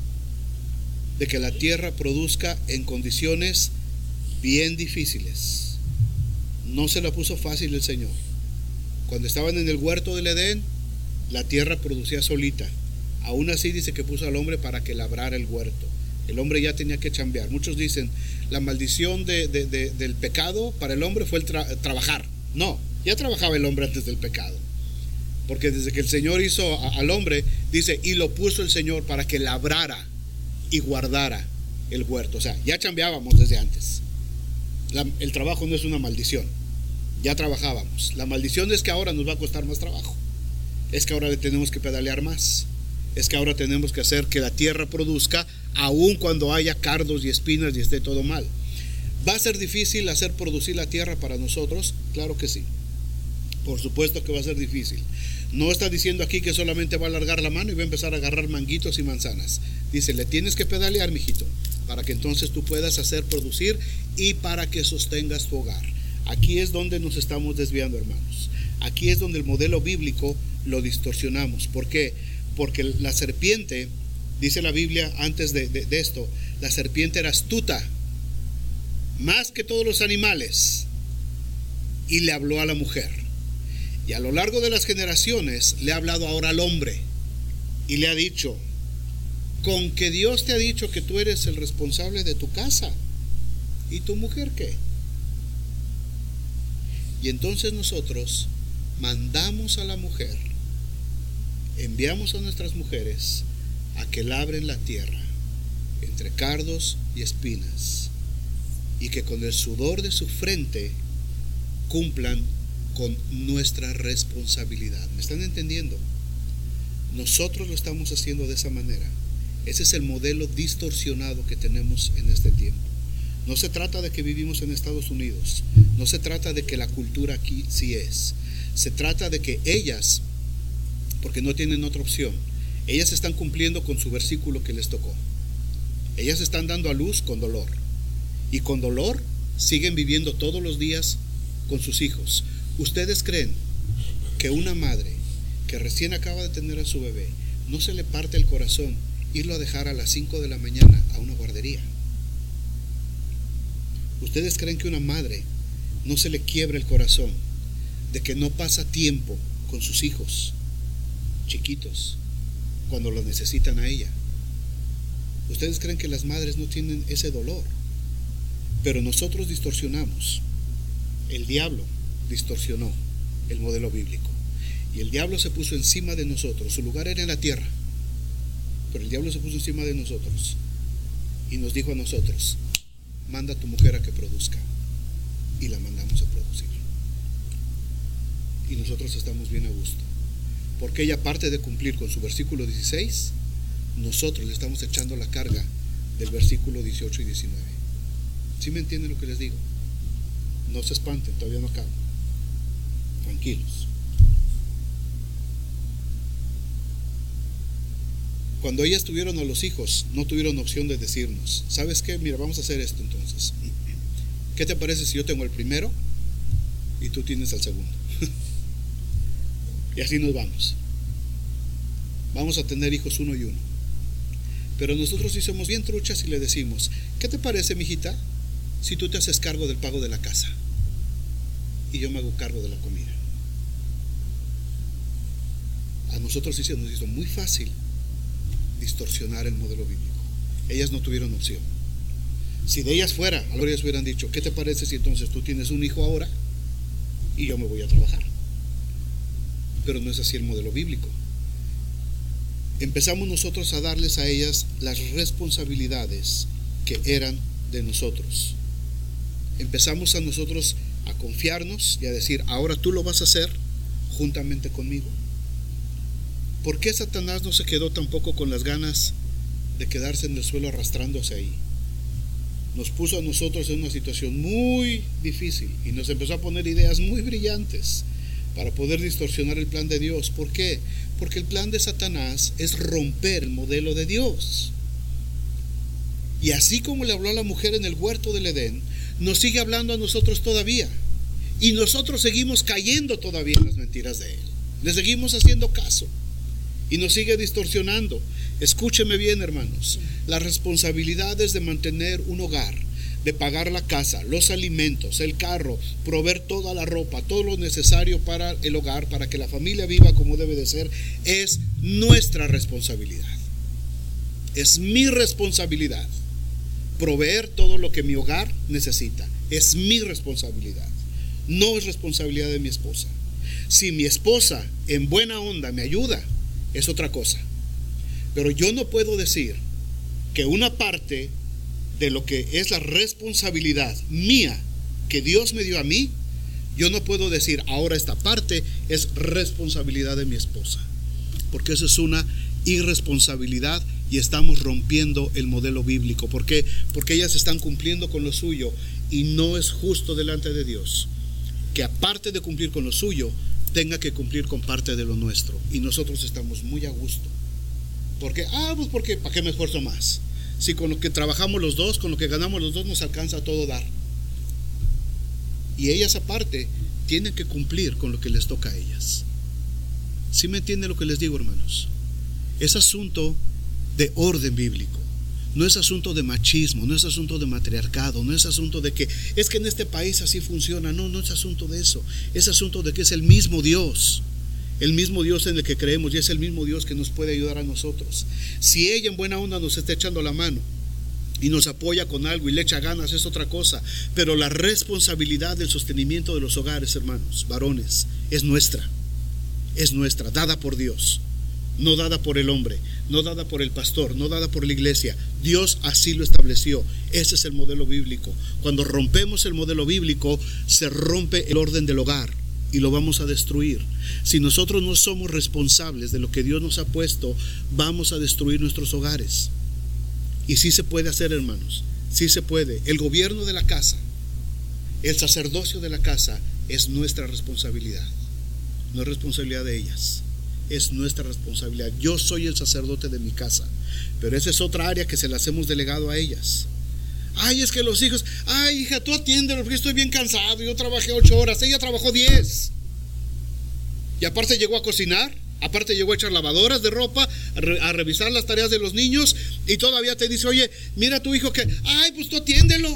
de que la tierra produzca en condiciones bien difíciles. No se la puso fácil el Señor. Cuando estaban en el huerto del Edén, la tierra producía solita. Aún así dice que puso al hombre para que labrara el huerto, El hombre ya tenía que chambear. Muchos dicen, la maldición de, de, de, del pecado para el hombre fue el tra- trabajar. No, ya trabajaba el hombre antes del pecado. Porque desde que el Señor hizo a, al hombre, dice, y lo puso el Señor para que labrara y guardara el huerto. O sea, ya chambeábamos desde antes. La, el trabajo no es una maldición. Ya trabajábamos. La maldición es que ahora nos va a costar más trabajo. Es que ahora le tenemos que pedalear más. Es que ahora tenemos que hacer que la tierra produzca, aun cuando haya cardos y espinas y esté todo mal. ¿Va a ser difícil hacer producir la tierra para nosotros? Claro que sí. Por supuesto que va a ser difícil. No está diciendo aquí que solamente va a alargar la mano y va a empezar a agarrar manguitos y manzanas. Dice, le tienes que pedalear, mijito, para que entonces tú puedas hacer producir y para que sostengas tu hogar. Aquí es donde nos estamos desviando, hermanos. Aquí es donde el modelo bíblico lo distorsionamos. ¿Por qué? Porque la serpiente, dice la Biblia antes de, de, de esto, la serpiente era astuta, más que todos los animales, y le habló a la mujer. Y a lo largo de las generaciones le ha hablado ahora al hombre y le ha dicho, con que Dios te ha dicho que tú eres el responsable de tu casa, ¿y tu mujer qué? Y entonces nosotros mandamos a la mujer, enviamos a nuestras mujeres a que labren la tierra entre cardos y espinas, y que con el sudor de su frente cumplan con nuestra responsabilidad. ¿Me están entendiendo? Nosotros lo estamos haciendo de esa manera. Ese es el modelo distorsionado que tenemos en este tiempo. No se trata de que vivimos en Estados Unidos, no se trata de que la cultura aquí sí es. Se trata de que ellas, porque no tienen otra opción, ellas están cumpliendo con su versículo que les tocó. Ellas están dando a luz con dolor, y con dolor siguen viviendo todos los días con sus hijos. ¿Ustedes creen que una madre que recién acaba de tener a su bebé no se le parte el corazón irlo a dejar a las cinco de la mañana a una guardería? ¿Ustedes creen que una madre no se le quiebra el corazón de que no pasa tiempo con sus hijos chiquitos cuando los necesitan a ella? ¿Ustedes creen que las madres no tienen ese dolor? Pero nosotros distorsionamos. El diablo distorsionó el modelo bíblico, y el diablo se puso encima de nosotros. Su lugar era en la tierra, pero el diablo se puso encima de nosotros y nos dijo a nosotros, manda a tu mujer a que produzca, y la mandamos a producir, y nosotros estamos bien a gusto, porque ella, aparte de cumplir con su versículo dieciséis, nosotros le estamos echando la carga del versículo dieciocho y diecinueve. ¿Sí me entienden lo que les digo? No se espanten, todavía no acabo. Tranquilos. Cuando ellas tuvieron a los hijos, no tuvieron opción de decirnos, ¿sabes qué? Mira, vamos a hacer esto entonces. ¿Qué te parece si yo tengo el primero y tú tienes el segundo? Y así nos vamos. Vamos a tener hijos uno y uno. Pero nosotros sí somos bien truchas y le decimos, ¿qué te parece, mijita, si tú te haces cargo del pago de la casa y yo me hago cargo de la comida? A nosotros sí se nos hizo muy fácil distorsionar el modelo bíblico. Ellas no tuvieron opción. Si de ellas fuera, a lo ellas hubieran dicho, ¿qué te parece si entonces tú tienes un hijo ahora y yo me voy a trabajar? Pero no es así el modelo bíblico. Empezamos nosotros a darles a ellas las responsabilidades que eran de nosotros. Empezamos a nosotros a confiarnos y a decir, ahora tú lo vas a hacer juntamente conmigo. ¿Por qué Satanás no se quedó tampoco con las ganas de quedarse en el suelo arrastrándose ahí? Nos puso a nosotros en una situación muy difícil y nos empezó a poner ideas muy brillantes para poder distorsionar el plan de Dios. ¿Por qué? Porque el plan de Satanás es romper el modelo de Dios. Y así como le habló a la mujer en el huerto del Edén, nos sigue hablando a nosotros todavía. Y nosotros seguimos cayendo todavía en las mentiras de él. Le seguimos haciendo caso. Y nos sigue distorsionando. Escúcheme bien, hermanos. Las responsabilidades de mantener un hogar, de pagar la casa, los alimentos, el carro, proveer toda la ropa, todo lo necesario para el hogar, para que la familia viva como debe de ser, es nuestra responsabilidad. Es mi responsabilidad proveer todo lo que mi hogar necesita. Es mi responsabilidad. No es responsabilidad de mi esposa. Si mi esposa en buena onda me ayuda, es otra cosa. Pero yo no puedo decir que una parte de lo que es la responsabilidad mía que Dios me dio a mí, yo no puedo decir ahora esta parte es responsabilidad de mi esposa, porque eso es una irresponsabilidad y estamos rompiendo el modelo bíblico. ¿Por qué? Porque ellas están cumpliendo con lo suyo y no es justo delante de Dios que aparte de cumplir con lo suyo tenga que cumplir con parte de lo nuestro, y nosotros estamos muy a gusto. ¿Por qué? Ah, pues porque ¿para qué me esfuerzo más? Si con lo que trabajamos los dos, con lo que ganamos los dos nos alcanza a todo dar. Y ellas aparte tienen que cumplir con lo que les toca a ellas. ¿Sí me entienden lo que les digo, hermanos? Es asunto de orden bíblico. No es asunto de machismo, no es asunto de matriarcado, no es asunto de que es que en este país así funciona. No, no es asunto de eso. Es asunto de que es el mismo Dios, el mismo Dios en el que creemos, y es el mismo Dios que nos puede ayudar a nosotros. Si ella en buena onda nos está echando la mano y nos apoya con algo y le echa ganas, es otra cosa. Pero la responsabilidad del sostenimiento de los hogares, hermanos, varones, es nuestra. Es nuestra, dada por Dios. No dada por el hombre, no dada por el pastor, no dada por la iglesia. Dios así lo estableció. Ese es el modelo bíblico. Cuando rompemos el modelo bíblico, se rompe el orden del hogar y lo vamos a destruir. Si nosotros no somos responsables de lo que Dios nos ha puesto, vamos a destruir nuestros hogares. Y sí se puede hacer, hermanos, sí se puede. El gobierno de la casa, el sacerdocio de la casa es nuestra responsabilidad. No es responsabilidad de ellas. Es nuestra responsabilidad. Yo soy el sacerdote de mi casa, pero esa es otra área que se las hemos delegado a ellas. Ay, es que los hijos, ay, hija, tú atiéndelo porque estoy bien cansado. Yo trabajé ocho horas, ella trabajó diez. Y aparte llegó a cocinar, aparte llegó a echar lavadoras de ropa, a, re, a revisar las tareas de los niños, y todavía te dice, oye, mira a tu hijo que, ay, pues tú atiéndelo.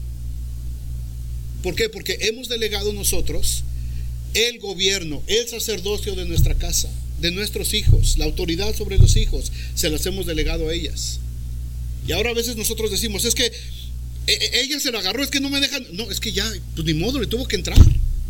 ¿Por qué? Porque hemos delegado nosotros el gobierno, el sacerdocio de nuestra casa, de nuestros hijos, la autoridad sobre los hijos, se las hemos delegado a ellas. Y ahora a veces nosotros decimos, es que ella se lo agarró, es que no me dejan. No, es que ya, pues ni modo, le tuvo que entrar.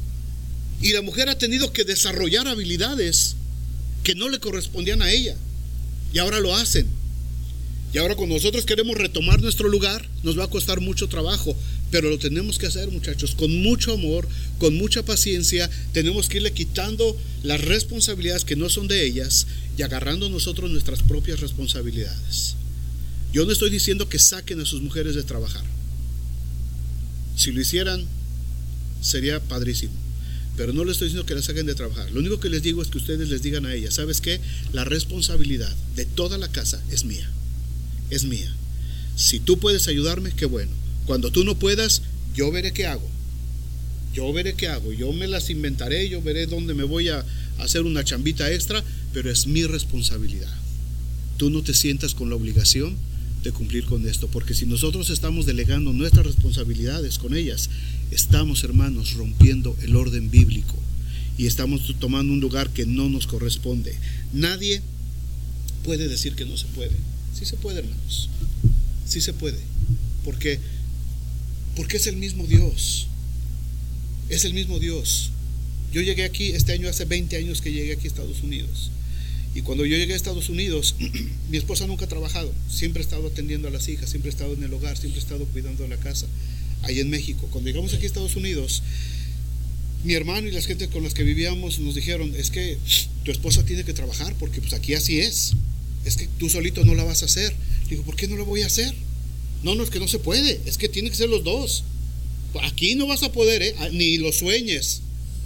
Y la mujer ha tenido que desarrollar habilidades que no le correspondían a ella, y ahora lo hacen. Y ahora cuando nosotros queremos retomar nuestro lugar, nos va a costar mucho trabajo, pero lo tenemos que hacer, muchachos, con mucho amor, con mucha paciencia. Tenemos que irle quitando las responsabilidades que no son de ellas y agarrando nosotros nuestras propias responsabilidades. Yo no estoy diciendo que saquen a sus mujeres de trabajar. Si lo hicieran, sería padrísimo. Pero no les estoy diciendo que las saquen de trabajar. Lo único que les digo es que ustedes les digan a ellas, ¿sabes qué? La responsabilidad de toda la casa es mía. Es mía. Si tú puedes ayudarme, qué bueno. Cuando tú no puedas, yo veré qué hago. Yo veré qué hago. Yo me las inventaré, yo veré dónde me voy a hacer una chambita extra, pero es mi responsabilidad. Tú no te sientas con la obligación de cumplir con esto, porque si nosotros estamos delegando nuestras responsabilidades con ellas, estamos, hermanos, rompiendo el orden bíblico y estamos tomando un lugar que no nos corresponde. Nadie puede decir que no se puede. Sí se puede, hermanos. Sí se puede. ¿Por qué? Porque es el mismo Dios. Es el mismo Dios. Yo llegué aquí este año, hace veinte años que llegué aquí a Estados Unidos. Y cuando yo llegué a Estados Unidos, mi esposa nunca ha trabajado. Siempre ha estado atendiendo a las hijas, siempre ha estado en el hogar, siempre ha estado cuidando de la casa. Ahí en México. Cuando llegamos aquí a Estados Unidos, mi hermano y las gentes con las que vivíamos nos dijeron, es que tu esposa tiene que trabajar porque pues aquí así es. Es que tú solito no la vas a hacer. Digo, ¿por qué no la voy a hacer? No, no, es que no se puede, es que tienen que ser los dos. Aquí no vas a poder, ¿eh? Ni lo sueñes.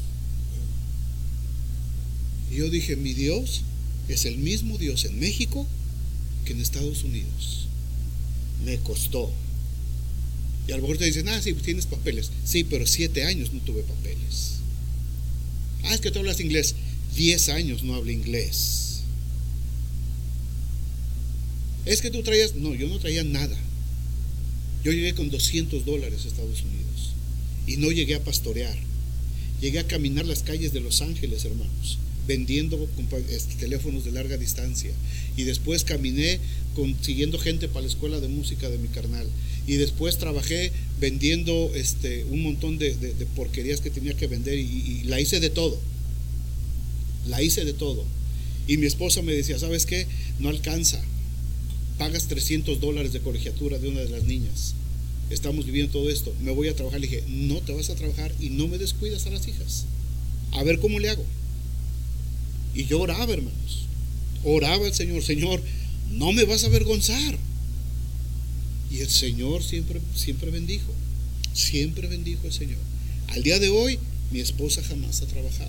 Y yo dije, mi Dios es el mismo Dios en México que en Estados Unidos. Me costó. Y a lo mejor te dicen, ah, sí, tienes papeles. Sí, pero siete años no tuve papeles. Ah, es que tú hablas inglés. Diez años no hablo inglés. Es que tú traías, no, yo no traía nada. Yo llegué con doscientos dólares a Estados Unidos y no llegué a pastorear. Llegué a caminar las calles de Los Ángeles, hermanos, vendiendo este, teléfonos de larga distancia, y después caminé consiguiendo gente para la escuela de música de mi carnal, y después trabajé vendiendo este, un montón de, de, de porquerías que tenía que vender, y, y la hice de todo, la hice de todo. Y mi esposa me decía, ¿sabes qué? No alcanza, pagas trescientos dólares de colegiatura de una de las niñas, estamos viviendo todo esto, me voy a trabajar. Le dije, no te vas a trabajar y no me descuidas a las hijas, a ver cómo le hago. Y yo oraba, hermanos, oraba al Señor, Señor, no me vas a avergonzar. Y el Señor siempre, siempre bendijo, siempre bendijo el Señor. Al día de hoy, mi esposa jamás ha trabajado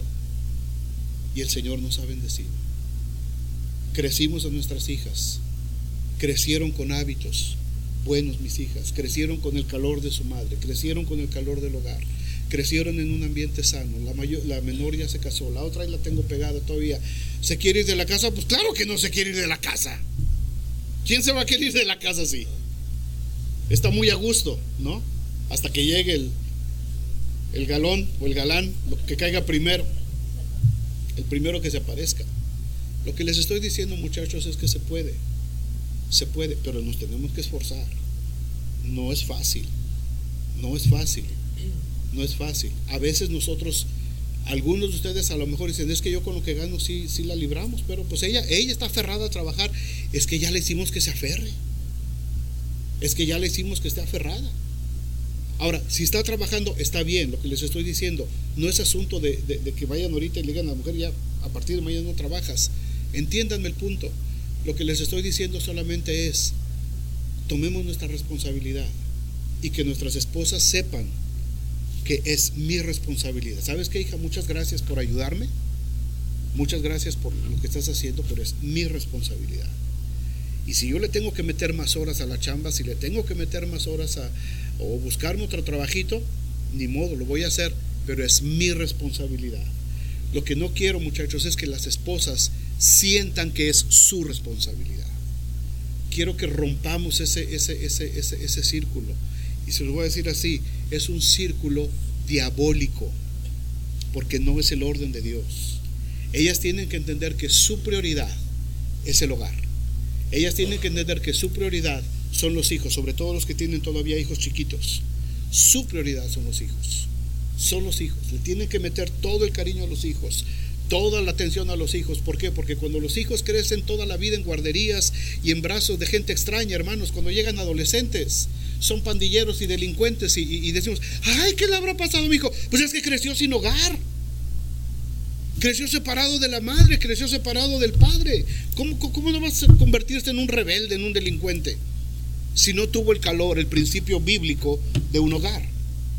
y el Señor nos ha bendecido. Crecimos a nuestras hijas, crecieron con hábitos buenos mis hijas, crecieron con el calor de su madre, crecieron con el calor del hogar, crecieron en un ambiente sano. La, mayor, la menor ya se casó, la otra ahí la tengo pegada todavía. ¿Se quiere ir de la casa? Pues claro que no se quiere ir de la casa. ¿Quién se va a querer ir de la casa así? Está muy a gusto, ¿no? Hasta que llegue el, el galón o el galán, lo que caiga primero, el primero que se aparezca. Lo que les estoy diciendo, muchachos, es que se puede, se puede, pero nos tenemos que esforzar. No es fácil, no es fácil, no es fácil. A veces nosotros, algunos de ustedes a lo mejor dicen, es que yo con lo que gano sí, sí la libramos, pero pues ella, ella está aferrada a trabajar. Es que ya le hicimos que se aferre, es que ya le hicimos que esté aferrada. Ahora, si está trabajando, está bien. Lo que les estoy diciendo no es asunto de, de, de que vayan ahorita y le digan a la mujer, ya a partir de mañana no trabajas. Entiéndanme el punto. Lo que les estoy diciendo solamente es, tomemos nuestra responsabilidad y que nuestras esposas sepan que es mi responsabilidad. ¿Sabes qué, hija? Muchas gracias por ayudarme, muchas gracias por lo que estás haciendo, pero es mi responsabilidad. Y si yo le tengo que meter más horas a la chamba, si le tengo que meter más horas a, o buscarme otro trabajito, ni modo, lo voy a hacer, pero es mi responsabilidad. Lo que no quiero, muchachos, es que las esposas sientan que es su responsabilidad. Quiero que rompamos ese, ese, ese, ese, ese círculo. Y se los voy a decir así, es un círculo diabólico, porque no es el orden de Dios. Ellas tienen que entender que su prioridad es el hogar. Ellas tienen que entender que su prioridad son los hijos, sobre todo los que tienen todavía hijos chiquitos. Su prioridad son los hijos, son los hijos. Le tienen que meter todo el cariño a los hijos, toda la atención a los hijos. ¿Por qué? Porque cuando los hijos crecen toda la vida en guarderías y en brazos de gente extraña, hermanos, cuando llegan adolescentes, son pandilleros y delincuentes y, y, y decimos, ay, ¿qué le habrá pasado a mi hijo? Pues es que creció sin hogar. Creció separado de la madre, creció separado del padre. ¿Cómo, cómo no vas a convertirse en un rebelde, en un delincuente, si no tuvo el calor, el principio bíblico de un hogar?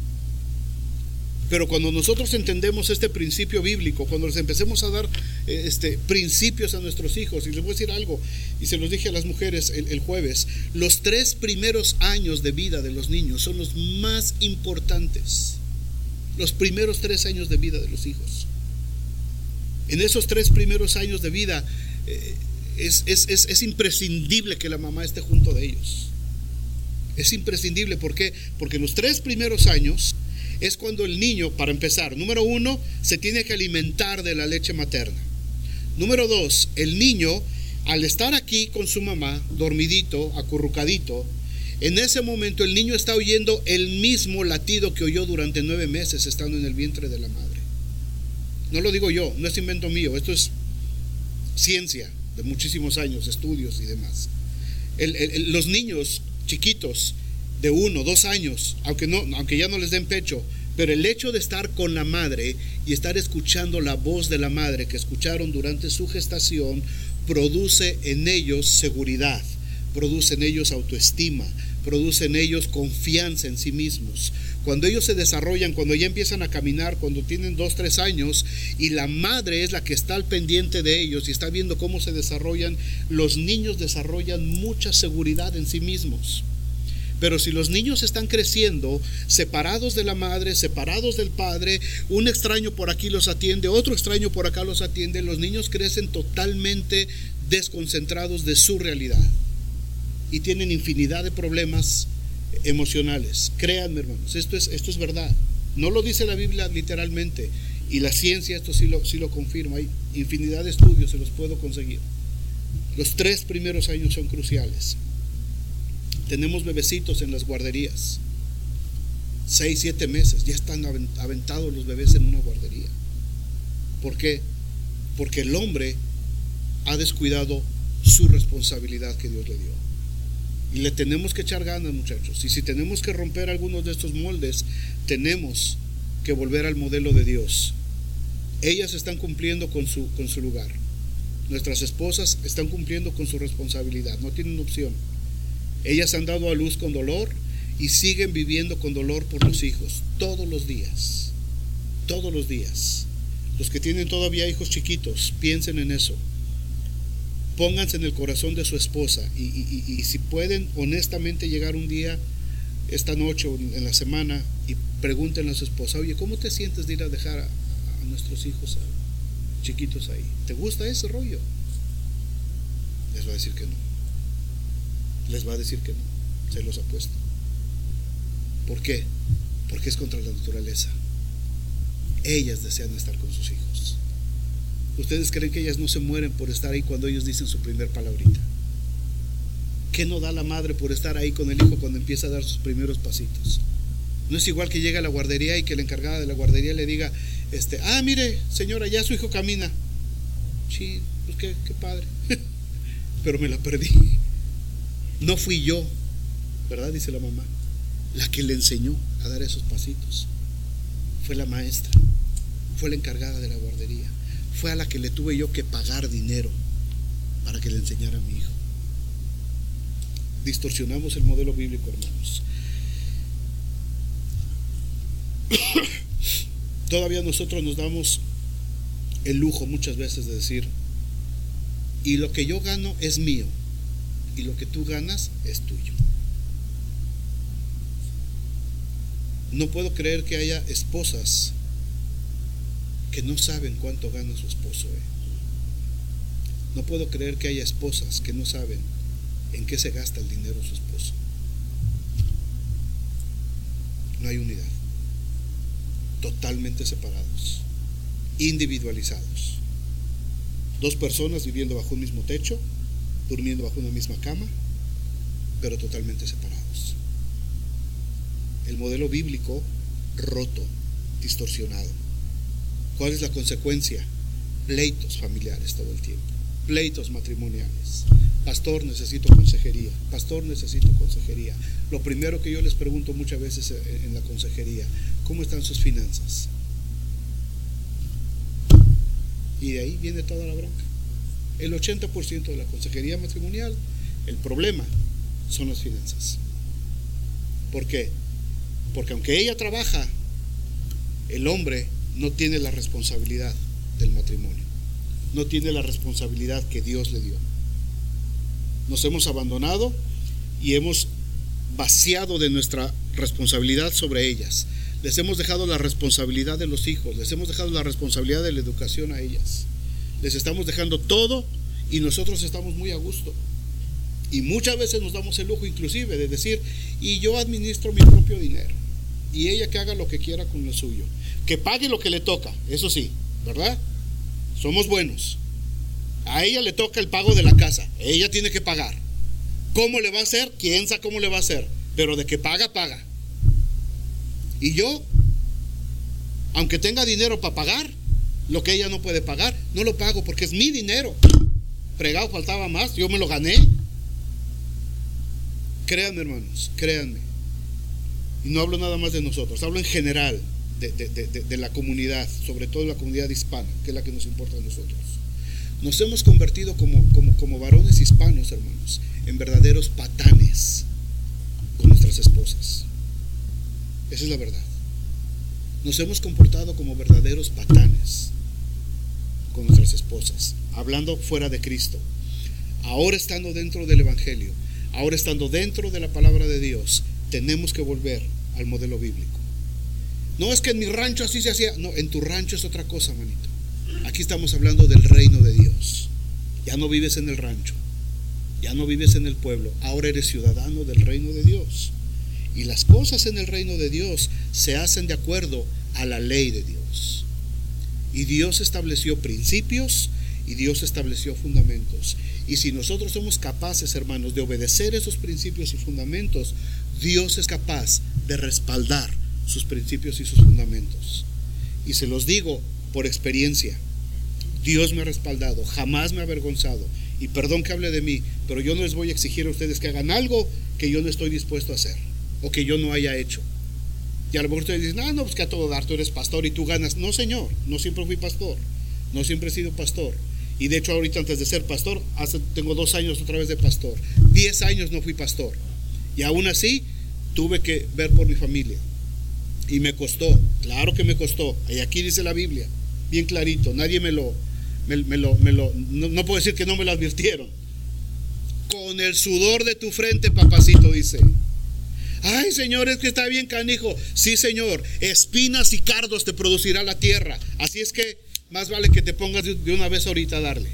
Pero cuando nosotros entendemos este principio bíblico, cuando les empecemos a dar eh, este, principios a nuestros hijos, y les voy a decir algo, y se los dije a las mujeres el, el jueves, los tres primeros años de vida de los niños son los más importantes. Los primeros tres años de vida de los hijos. En esos tres primeros años de vida eh, es, es, es, es imprescindible que la mamá esté junto de ellos. Es imprescindible. ¿Por qué? Porque en los tres primeros años es cuando el niño, para empezar, número uno, se tiene que alimentar de la leche materna. Número dos, el niño, al estar aquí con su mamá, dormidito, acurrucadito, en ese momento el niño está oyendo el mismo latido que oyó durante nueve meses estando en el vientre de la madre. No lo digo yo, no es invento mío, esto es ciencia de muchísimos años, estudios y demás. El, el, los niños chiquitos de uno, dos años, aunque, no, aunque ya no les den pecho, pero el hecho de estar con la madre y estar escuchando la voz de la madre que escucharon durante su gestación, produce en ellos seguridad, produce en ellos autoestima, produce en ellos confianza en sí mismos. Cuando ellos se desarrollan, cuando ya empiezan a caminar, cuando tienen dos, tres años y la madre es la que está al pendiente de ellos y está viendo cómo se desarrollan, los niños desarrollan mucha seguridad en sí mismos. Pero si los niños están creciendo separados de la madre, separados del padre, un extraño por aquí los atiende, otro extraño por acá los atiende, los niños crecen totalmente desconcentrados de su realidad y tienen infinidad de problemas emocionales. Créanme, hermanos, esto es, esto es verdad. No lo dice la Biblia literalmente. Y la ciencia esto sí lo, sí lo confirma. Hay infinidad de estudios, se los puedo conseguir. Los tres primeros años son cruciales. Tenemos bebecitos en las guarderías. Seis, siete meses, ya están aventados los bebés en una guardería. ¿Por qué? Porque el hombre ha descuidado su responsabilidad que Dios le dio. Y le tenemos que echar ganas, muchachos. Y si tenemos que romper algunos de estos moldes, tenemos que volver al modelo de Dios. Ellas están cumpliendo con su, con su lugar. Nuestras esposas están cumpliendo con su responsabilidad, no tienen opción. Ellas han dado a luz con dolor y siguen viviendo con dolor por los hijos, todos los días, todos los días. Los que tienen todavía hijos chiquitos, piensen en eso. Pónganse en el corazón de su esposa y, y, y, y si pueden honestamente llegar un día, esta noche o en la semana, y pregúntenle a su esposa: oye, ¿cómo te sientes de ir a dejar a, a nuestros hijos a, chiquitos ahí? ¿Te gusta ese rollo? Les va a decir que no. Les va a decir que no, se los apuesto. ¿Por qué? Porque es contra la naturaleza. Ellas desean estar con sus hijos. ¿Ustedes creen que ellas no se mueren por estar ahí cuando ellos dicen su primer palabrita? ¿Qué no da la madre por estar ahí con el hijo cuando empieza a dar sus primeros pasitos? No es igual que llega a la guardería y que la encargada de la guardería le diga, este, ah, mire, señora, ya su hijo camina. Sí, pues qué, qué padre. Pero me la perdí. No fui yo, ¿verdad? Dice la mamá, la que le enseñó a dar esos pasitos. Fue la maestra, fue la encargada de la guardería, fue a la que le tuve yo que pagar dinero para que le enseñara a mi hijo. Distorsionamos el modelo bíblico, hermanos. Todavía nosotros nos damos el lujo muchas veces de decir, y lo que yo gano es mío, y lo que tú ganas es tuyo. No puedo creer que haya esposas que no saben cuánto gana su esposo. ¿eh? No puedo creer que haya esposas que no saben en qué se gasta el dinero de su esposo. No hay unidad. Totalmente separados, individualizados. Dos personas viviendo bajo un mismo techo, durmiendo bajo una misma cama, pero totalmente separados. El modelo bíblico roto, distorsionado. ¿Cuál es la consecuencia? Pleitos familiares todo el tiempo, pleitos matrimoniales. Pastor, necesito consejería. Pastor, necesito consejería. Lo primero que yo les pregunto muchas veces en la consejería, ¿cómo están sus finanzas? Y de ahí viene toda la bronca. El ochenta por ciento de la consejería matrimonial, el problema son las finanzas. ¿Por qué? Porque aunque ella trabaja, el hombre no tiene la responsabilidad del matrimonio, no tiene la responsabilidad que Dios le dio. Nos hemos abandonado y hemos vaciado de nuestra responsabilidad sobre ellas. Les hemos dejado la responsabilidad de los hijos, les hemos dejado la responsabilidad de la educación a ellas. Les estamos dejando todo y nosotros estamos muy a gusto. Y muchas veces nos damos el lujo inclusive de decir, y yo administro mi propio dinero, y ella que haga lo que quiera con lo suyo, que pague lo que le toca, eso sí, ¿verdad? Somos buenos. A ella le toca el pago de la casa, ella tiene que pagar. ¿Cómo le va a hacer? ¿Quién sabe cómo le va a hacer? Pero de que paga, paga. Y yo, aunque tenga dinero para pagar lo que ella no puede pagar, no lo pago porque es mi dinero. Fregado, faltaba más, yo me lo gané. Créanme, hermanos, créanme. Y no hablo nada más de nosotros, hablo en general de, de, de, de la comunidad, sobre todo la comunidad hispana, que es la que nos importa a nosotros. Nos hemos convertido como, como, como varones hispanos, hermanos, en verdaderos patanes con nuestras esposas. Esa es la verdad. Nos hemos comportado como verdaderos patanes con nuestras esposas, hablando fuera de Cristo. Ahora estando dentro del Evangelio, ahora estando dentro de la palabra de Dios, tenemos que volver al modelo bíblico. No es que en mi rancho así se hacía, no, en tu rancho es otra cosa, manito. Aquí estamos hablando del reino de Dios. Ya no vives en el rancho, ya no vives en el pueblo, ahora eres ciudadano del reino de Dios. Y las cosas en el reino de Dios se hacen de acuerdo a la ley de Dios. Y Dios estableció principios y Dios estableció fundamentos. Y si nosotros somos capaces, hermanos, de obedecer esos principios y fundamentos, Dios es capaz de respaldar sus principios y sus fundamentos. Y se los digo por experiencia. Dios me ha respaldado, jamás me ha avergonzado. Y perdón que hable de mí, pero yo no les voy a exigir a ustedes que hagan algo que yo no estoy dispuesto a hacer o que yo no haya hecho. Y a lo mejor ustedes dicen, ah, no, pues que a todo dar, tú eres pastor y tú ganas. No, señor, no siempre fui pastor, no siempre he sido pastor. Y de hecho ahorita, antes de ser pastor, hace, tengo dos años otra vez de pastor. Diez años no fui pastor. Y aún así tuve que ver por mi familia. Y me costó, claro que me costó. Y aquí dice la Biblia, bien clarito, nadie me lo, me, me lo, me lo no, no puedo decir que no me lo advirtieron. Con el sudor de tu frente, papacito, dice. Ay, Señor, es que está bien canijo. Sí, Señor, espinas y cardos te producirá la tierra. Así es que más vale que te pongas de una vez ahorita a darle.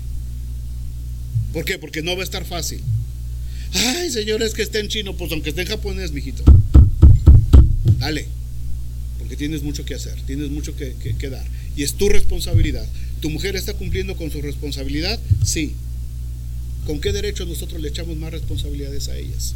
¿Por qué? Porque no va a estar fácil. Ay, Señor, es que esté en chino. Pues aunque esté en japonés, mijito, dale, porque tienes mucho que hacer, tienes mucho que, que, que dar. Y es tu responsabilidad. ¿Tu mujer está cumpliendo con su responsabilidad? Sí. ¿Con qué derecho nosotros le echamos más responsabilidades a ellas?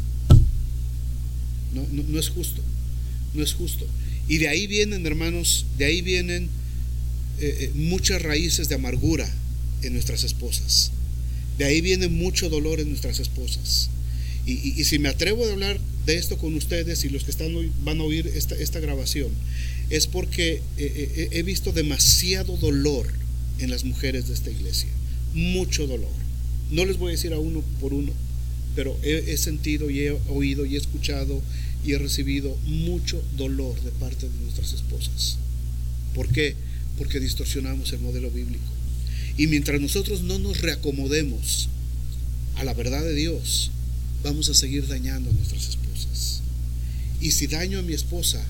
No, no, no es justo. No es justo. Y de ahí vienen, hermanos, de ahí vienen eh, muchas raíces de amargura en nuestras esposas. De ahí viene mucho dolor en nuestras esposas. Y, y, y si me atrevo a hablar de esto con ustedes y los que están hoy van a oír esta, esta grabación, es porque eh, eh, he visto demasiado dolor en las mujeres de esta iglesia. Mucho dolor. No les voy a decir a uno por uno, pero he, he sentido y he oído y he escuchado y he recibido mucho dolor de parte de nuestras esposas. ¿Por qué? Porque distorsionamos el modelo bíblico. Y mientras nosotros no nos reacomodemos a la verdad de Dios, vamos a seguir dañando a nuestras esposas. Y si daño a mi esposa,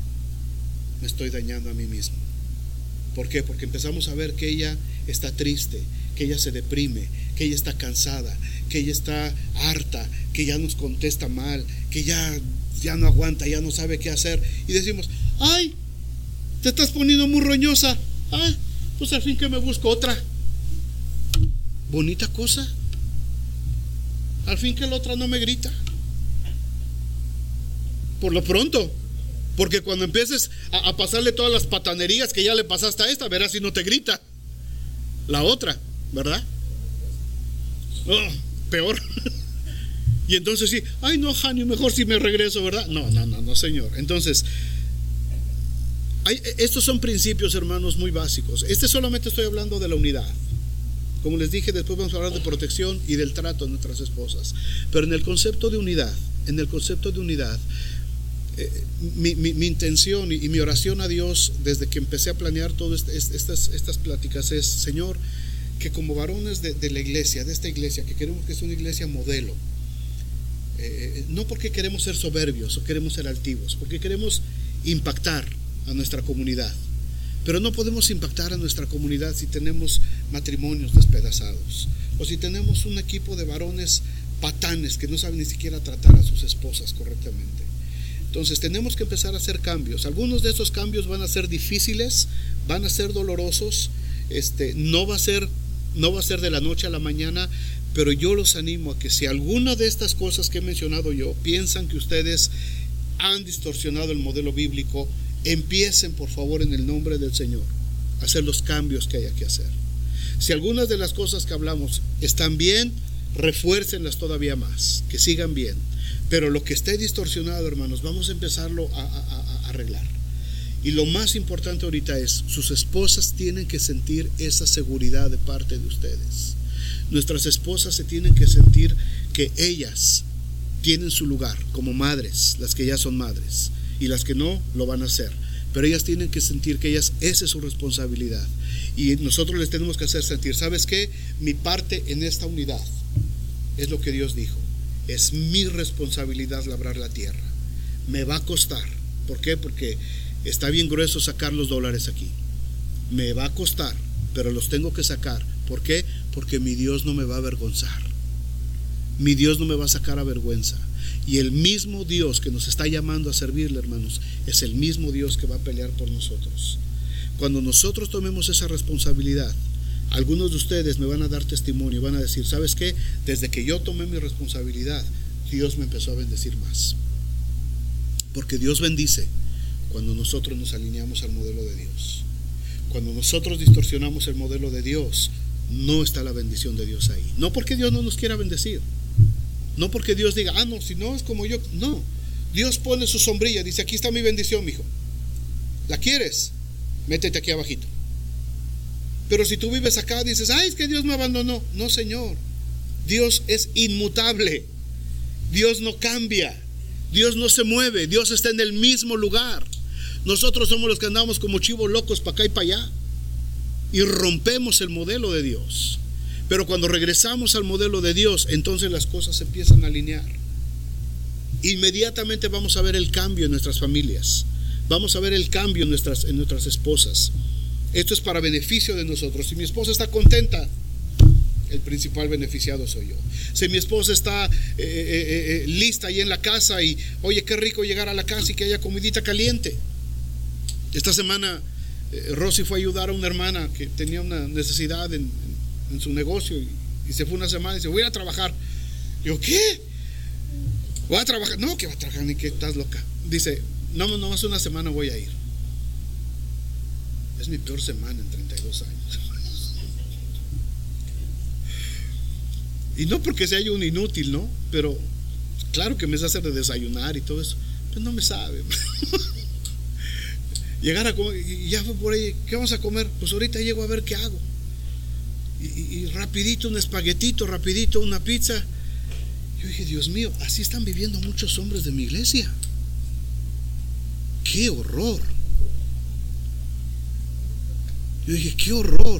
me estoy dañando a mí mismo. ¿Por qué? Porque empezamos a ver que ella está triste, que ella se deprime, que ella está cansada, que ella está harta, que ya nos contesta mal, que ya, ya no aguanta, ya no sabe qué hacer. Y decimos, ay, te estás poniendo muy roñosa. Ay, pues al fin que me busco otra. Bonita cosa. Al fin que la otra no me grita. Por lo pronto. Porque cuando empieces a, a pasarle todas las patanerías que ya le pasaste a esta, verás si no te grita la otra, ¿verdad? Oh, peor. Y entonces sí, ay no, Jani, mejor si me regreso, ¿verdad? No, no, no, no, señor. Entonces, hay, estos son principios, hermanos, muy básicos. Este solamente estoy hablando de la unidad. Como les dije, después vamos a hablar de protección y del trato de nuestras esposas. Pero en el concepto de unidad, en el concepto de unidad, eh, mi, mi, mi intención y, y mi oración a Dios desde que empecé a planear todas este, estas, estas pláticas es, Señor, que como varones de, de la iglesia, de esta iglesia, que queremos que sea una iglesia modelo, eh, no porque queremos ser soberbios o queremos ser altivos, porque queremos impactar a nuestra comunidad. Pero no podemos impactar a nuestra comunidad si tenemos matrimonios despedazados o si tenemos un equipo de varones patanes que no saben ni siquiera tratar a sus esposas correctamente. Entonces tenemos que empezar a hacer cambios. Algunos de esos cambios van a ser difíciles, van a ser dolorosos, este, no va a ser, no va a ser de la noche a la mañana, pero yo los animo a que si alguna de estas cosas que he mencionado yo piensan que ustedes han distorsionado el modelo bíblico, empiecen por favor en el nombre del Señor a hacer los cambios que haya que hacer. Si algunas de las cosas que hablamos están bien, refuércenlas todavía más, que sigan bien. Pero lo que esté distorsionado, hermanos, vamos a empezarlo a, a, a arreglar. Y lo más importante ahorita es, sus esposas tienen que sentir esa seguridad de parte de ustedes. Nuestras esposas se tienen que sentir que ellas tienen su lugar como madres, las que ya son madres. Y las que no, lo van a hacer. Pero ellas tienen que sentir que ellas, esa es su responsabilidad. Y nosotros les tenemos que hacer sentir, ¿sabes qué? Mi parte en esta unidad es lo que Dios dijo. Es mi responsabilidad labrar la tierra. Me va a costar. ¿Por qué? Porque está bien grueso sacar los dólares aquí. Me va a costar, pero los tengo que sacar. ¿Por qué? Porque mi Dios no me va a avergonzar. Mi Dios no me va a sacar a vergüenza. Y el mismo Dios que nos está llamando a servirle, hermanos, es el mismo Dios que va a pelear por nosotros. Cuando nosotros tomemos esa responsabilidad, algunos de ustedes me van a dar testimonio, van a decir, ¿sabes qué? Desde que yo tomé mi responsabilidad, Dios me empezó a bendecir más. Porque Dios bendice cuando nosotros nos alineamos al modelo de Dios. Cuando nosotros distorsionamos el modelo de Dios, no está la bendición de Dios ahí. No porque Dios no nos quiera bendecir, no porque Dios diga, ah, no, si no es como yo. No, Dios pone su sombrilla, dice, aquí está mi bendición, mijo. ¿La quieres? Métete aquí abajito. Pero si tú vives acá, dices, ay, es que Dios me abandonó. No, Señor, Dios es inmutable. Dios no cambia, Dios no se mueve, Dios está en el mismo lugar. Nosotros somos los que andamos como chivos locos para acá y para allá y rompemos el modelo de Dios. Pero cuando regresamos al modelo de Dios, entonces las cosas se empiezan a alinear. Inmediatamente vamos a ver el cambio en nuestras familias, vamos a ver el cambio en nuestras, en nuestras esposas. Esto es para beneficio de nosotros. Si mi esposa está contenta, el principal beneficiado soy yo. Si mi esposa está eh, eh, eh, lista ahí en la casa y, oye, qué rico llegar a la casa y que haya comidita caliente. Esta semana eh, Rosy fue a ayudar a una hermana que tenía una necesidad en, en, en su negocio y, y se fue una semana y dice, voy a trabajar. Yo, ¿qué? ¿Voy a trabajar? No, que va a trabajar, ni que estás loca. Dice, no, no, más una semana voy a ir. Es mi peor semana en treinta y dos años. Y no porque sea yo un inútil, ¿no? Pero claro que me hace de desayunar y todo eso, pero no me sabe. Llegar a comer, y ya fue por ahí, ¿qué vamos a comer? Pues ahorita llego a ver qué hago. Y, y, y rapidito un espaguetito, rapidito una pizza. Yo dije, Dios mío, así están viviendo muchos hombres de mi iglesia. ¡Qué horror! Yo dije, ¡qué horror!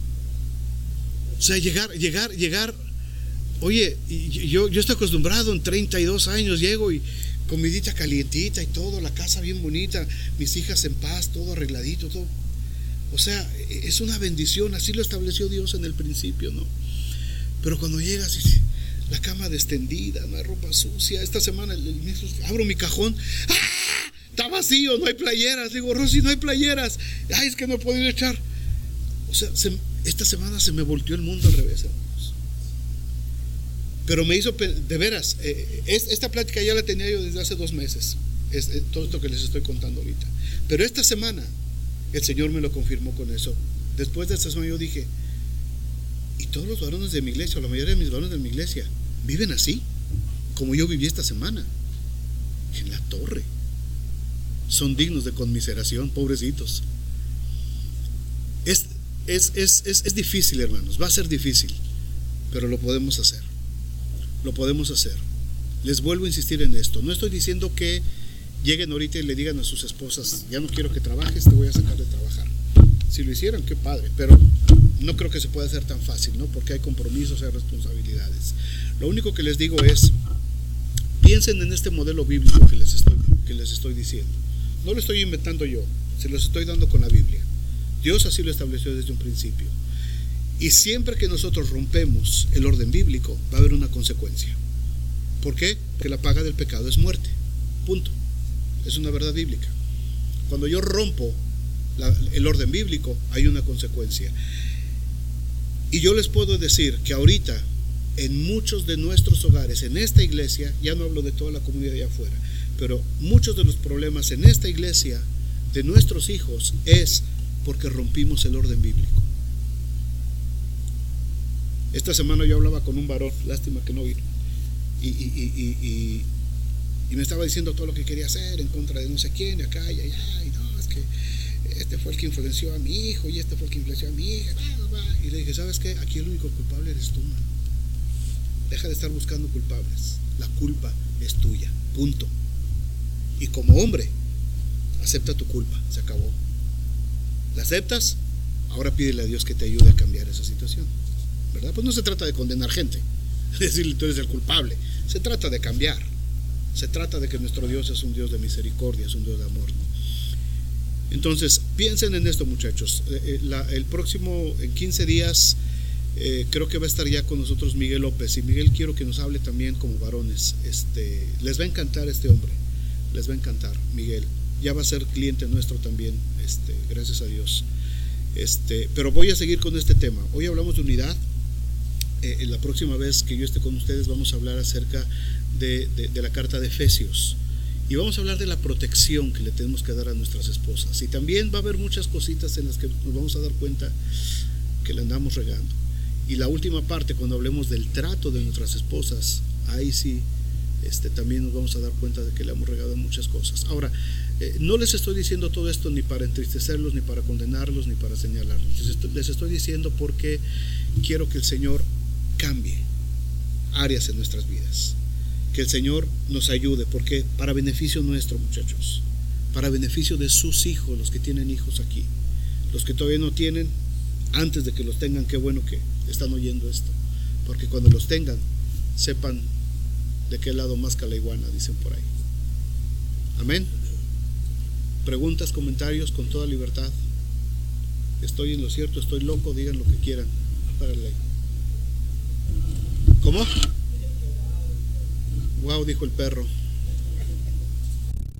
O sea, llegar, llegar, llegar. Oye, yo, yo estoy acostumbrado, en treinta y dos años llego y comidita calientita y todo, la casa bien bonita, mis hijas en paz, todo arregladito, todo. O sea, es una bendición, así lo estableció Dios en el principio, ¿no? Pero cuando llegas y la cama extendida, no hay ropa sucia. Esta semana el, el, abro mi cajón, ¡ah! Está vacío, no hay playeras. Digo, Rosy, no hay playeras. Ay, es que no he podido echar. O sea, se, esta semana se me volteó el mundo al revés, hermanos. Pero me hizo, de veras, eh, esta plática ya la tenía yo desde hace dos meses, es, es, todo esto que les estoy contando ahorita. Pero esta semana el Señor me lo confirmó con eso. Después de esta semana yo dije, y todos los varones de mi iglesia, o la mayoría de mis varones de mi iglesia, viven así, como yo viví esta semana, en la torre. Son dignos de conmiseración, pobrecitos. Es, es, es, es, es difícil, hermanos, va a ser difícil, pero lo podemos hacer. Lo podemos hacer. Les vuelvo a insistir en esto. No estoy diciendo que lleguen ahorita y le digan a sus esposas, ya no quiero que trabajes, te voy a sacar de trabajar. Si lo hicieran, qué padre, pero no creo que se pueda hacer tan fácil, ¿no? Porque hay compromisos, hay responsabilidades. Lo único que les digo es, piensen en este modelo bíblico que les estoy, que les estoy diciendo. No lo estoy inventando yo, se los estoy dando con la Biblia. Dios así lo estableció desde un principio. Y siempre que nosotros rompemos el orden bíblico, va a haber una consecuencia. ¿Por qué? Porque la paga del pecado es muerte. Punto. Es una verdad bíblica. Cuando yo rompo la, el orden bíblico, hay una consecuencia. Y yo les puedo decir que ahorita, en muchos de nuestros hogares, en esta iglesia, ya no hablo de toda la comunidad allá afuera, pero muchos de los problemas en esta iglesia de nuestros hijos es porque rompimos el orden bíblico. Esta semana yo hablaba con un varón, lástima que no vino, y, y, y, y, y me estaba diciendo todo lo que quería hacer en contra de no sé quién, acá y allá, y no, es que este fue el que influenció a mi hijo, y este fue el que influenció a mi hija, y le dije, ¿sabes qué? Aquí el único culpable eres tú, man. Deja de estar buscando culpables, la culpa es tuya, punto. Y como hombre, acepta tu culpa, se acabó. ¿La aceptas? Ahora pídele a Dios que te ayude a cambiar esa situación, ¿verdad? Pues no se trata de condenar gente, decirle tú eres el culpable, se trata de cambiar, se trata de que nuestro Dios es un Dios de misericordia, es un Dios de amor, ¿no? Entonces piensen en esto, muchachos. eh, la, el próximo, en quince días, eh, creo que va a estar ya con nosotros Miguel López, y Miguel quiero que nos hable también como varones. Este, les va a encantar este hombre, les va a encantar Miguel, ya va a ser cliente nuestro también, este, gracias a Dios. Este, pero voy a seguir con este tema. Hoy hablamos de unidad. Eh, la próxima vez que yo esté con ustedes vamos a hablar acerca de, de, de la carta de Efesios, y vamos a hablar de la protección que le tenemos que dar a nuestras esposas, y también va a haber muchas cositas en las que nos vamos a dar cuenta que le andamos regando. Y la última parte, cuando hablemos del trato de nuestras esposas, ahí sí este, también nos vamos a dar cuenta de que le hemos regado en muchas cosas. Ahora, eh, no les estoy diciendo todo esto ni para entristecerlos, ni para condenarlos, ni para señalarlos. Les estoy, les estoy diciendo porque quiero que el Señor cambie áreas en nuestras vidas, que el Señor nos ayude, porque para beneficio nuestro, muchachos, para beneficio de sus hijos, los que tienen hijos aquí, los que todavía no tienen, antes de que los tengan, qué bueno que están oyendo esto, porque cuando los tengan, sepan de qué lado más la iguana, dicen por ahí. Amén. Preguntas, comentarios, con toda libertad. Estoy en lo cierto, estoy loco, digan lo que quieran. Párale. ¿Cómo? Wow, dijo el perro.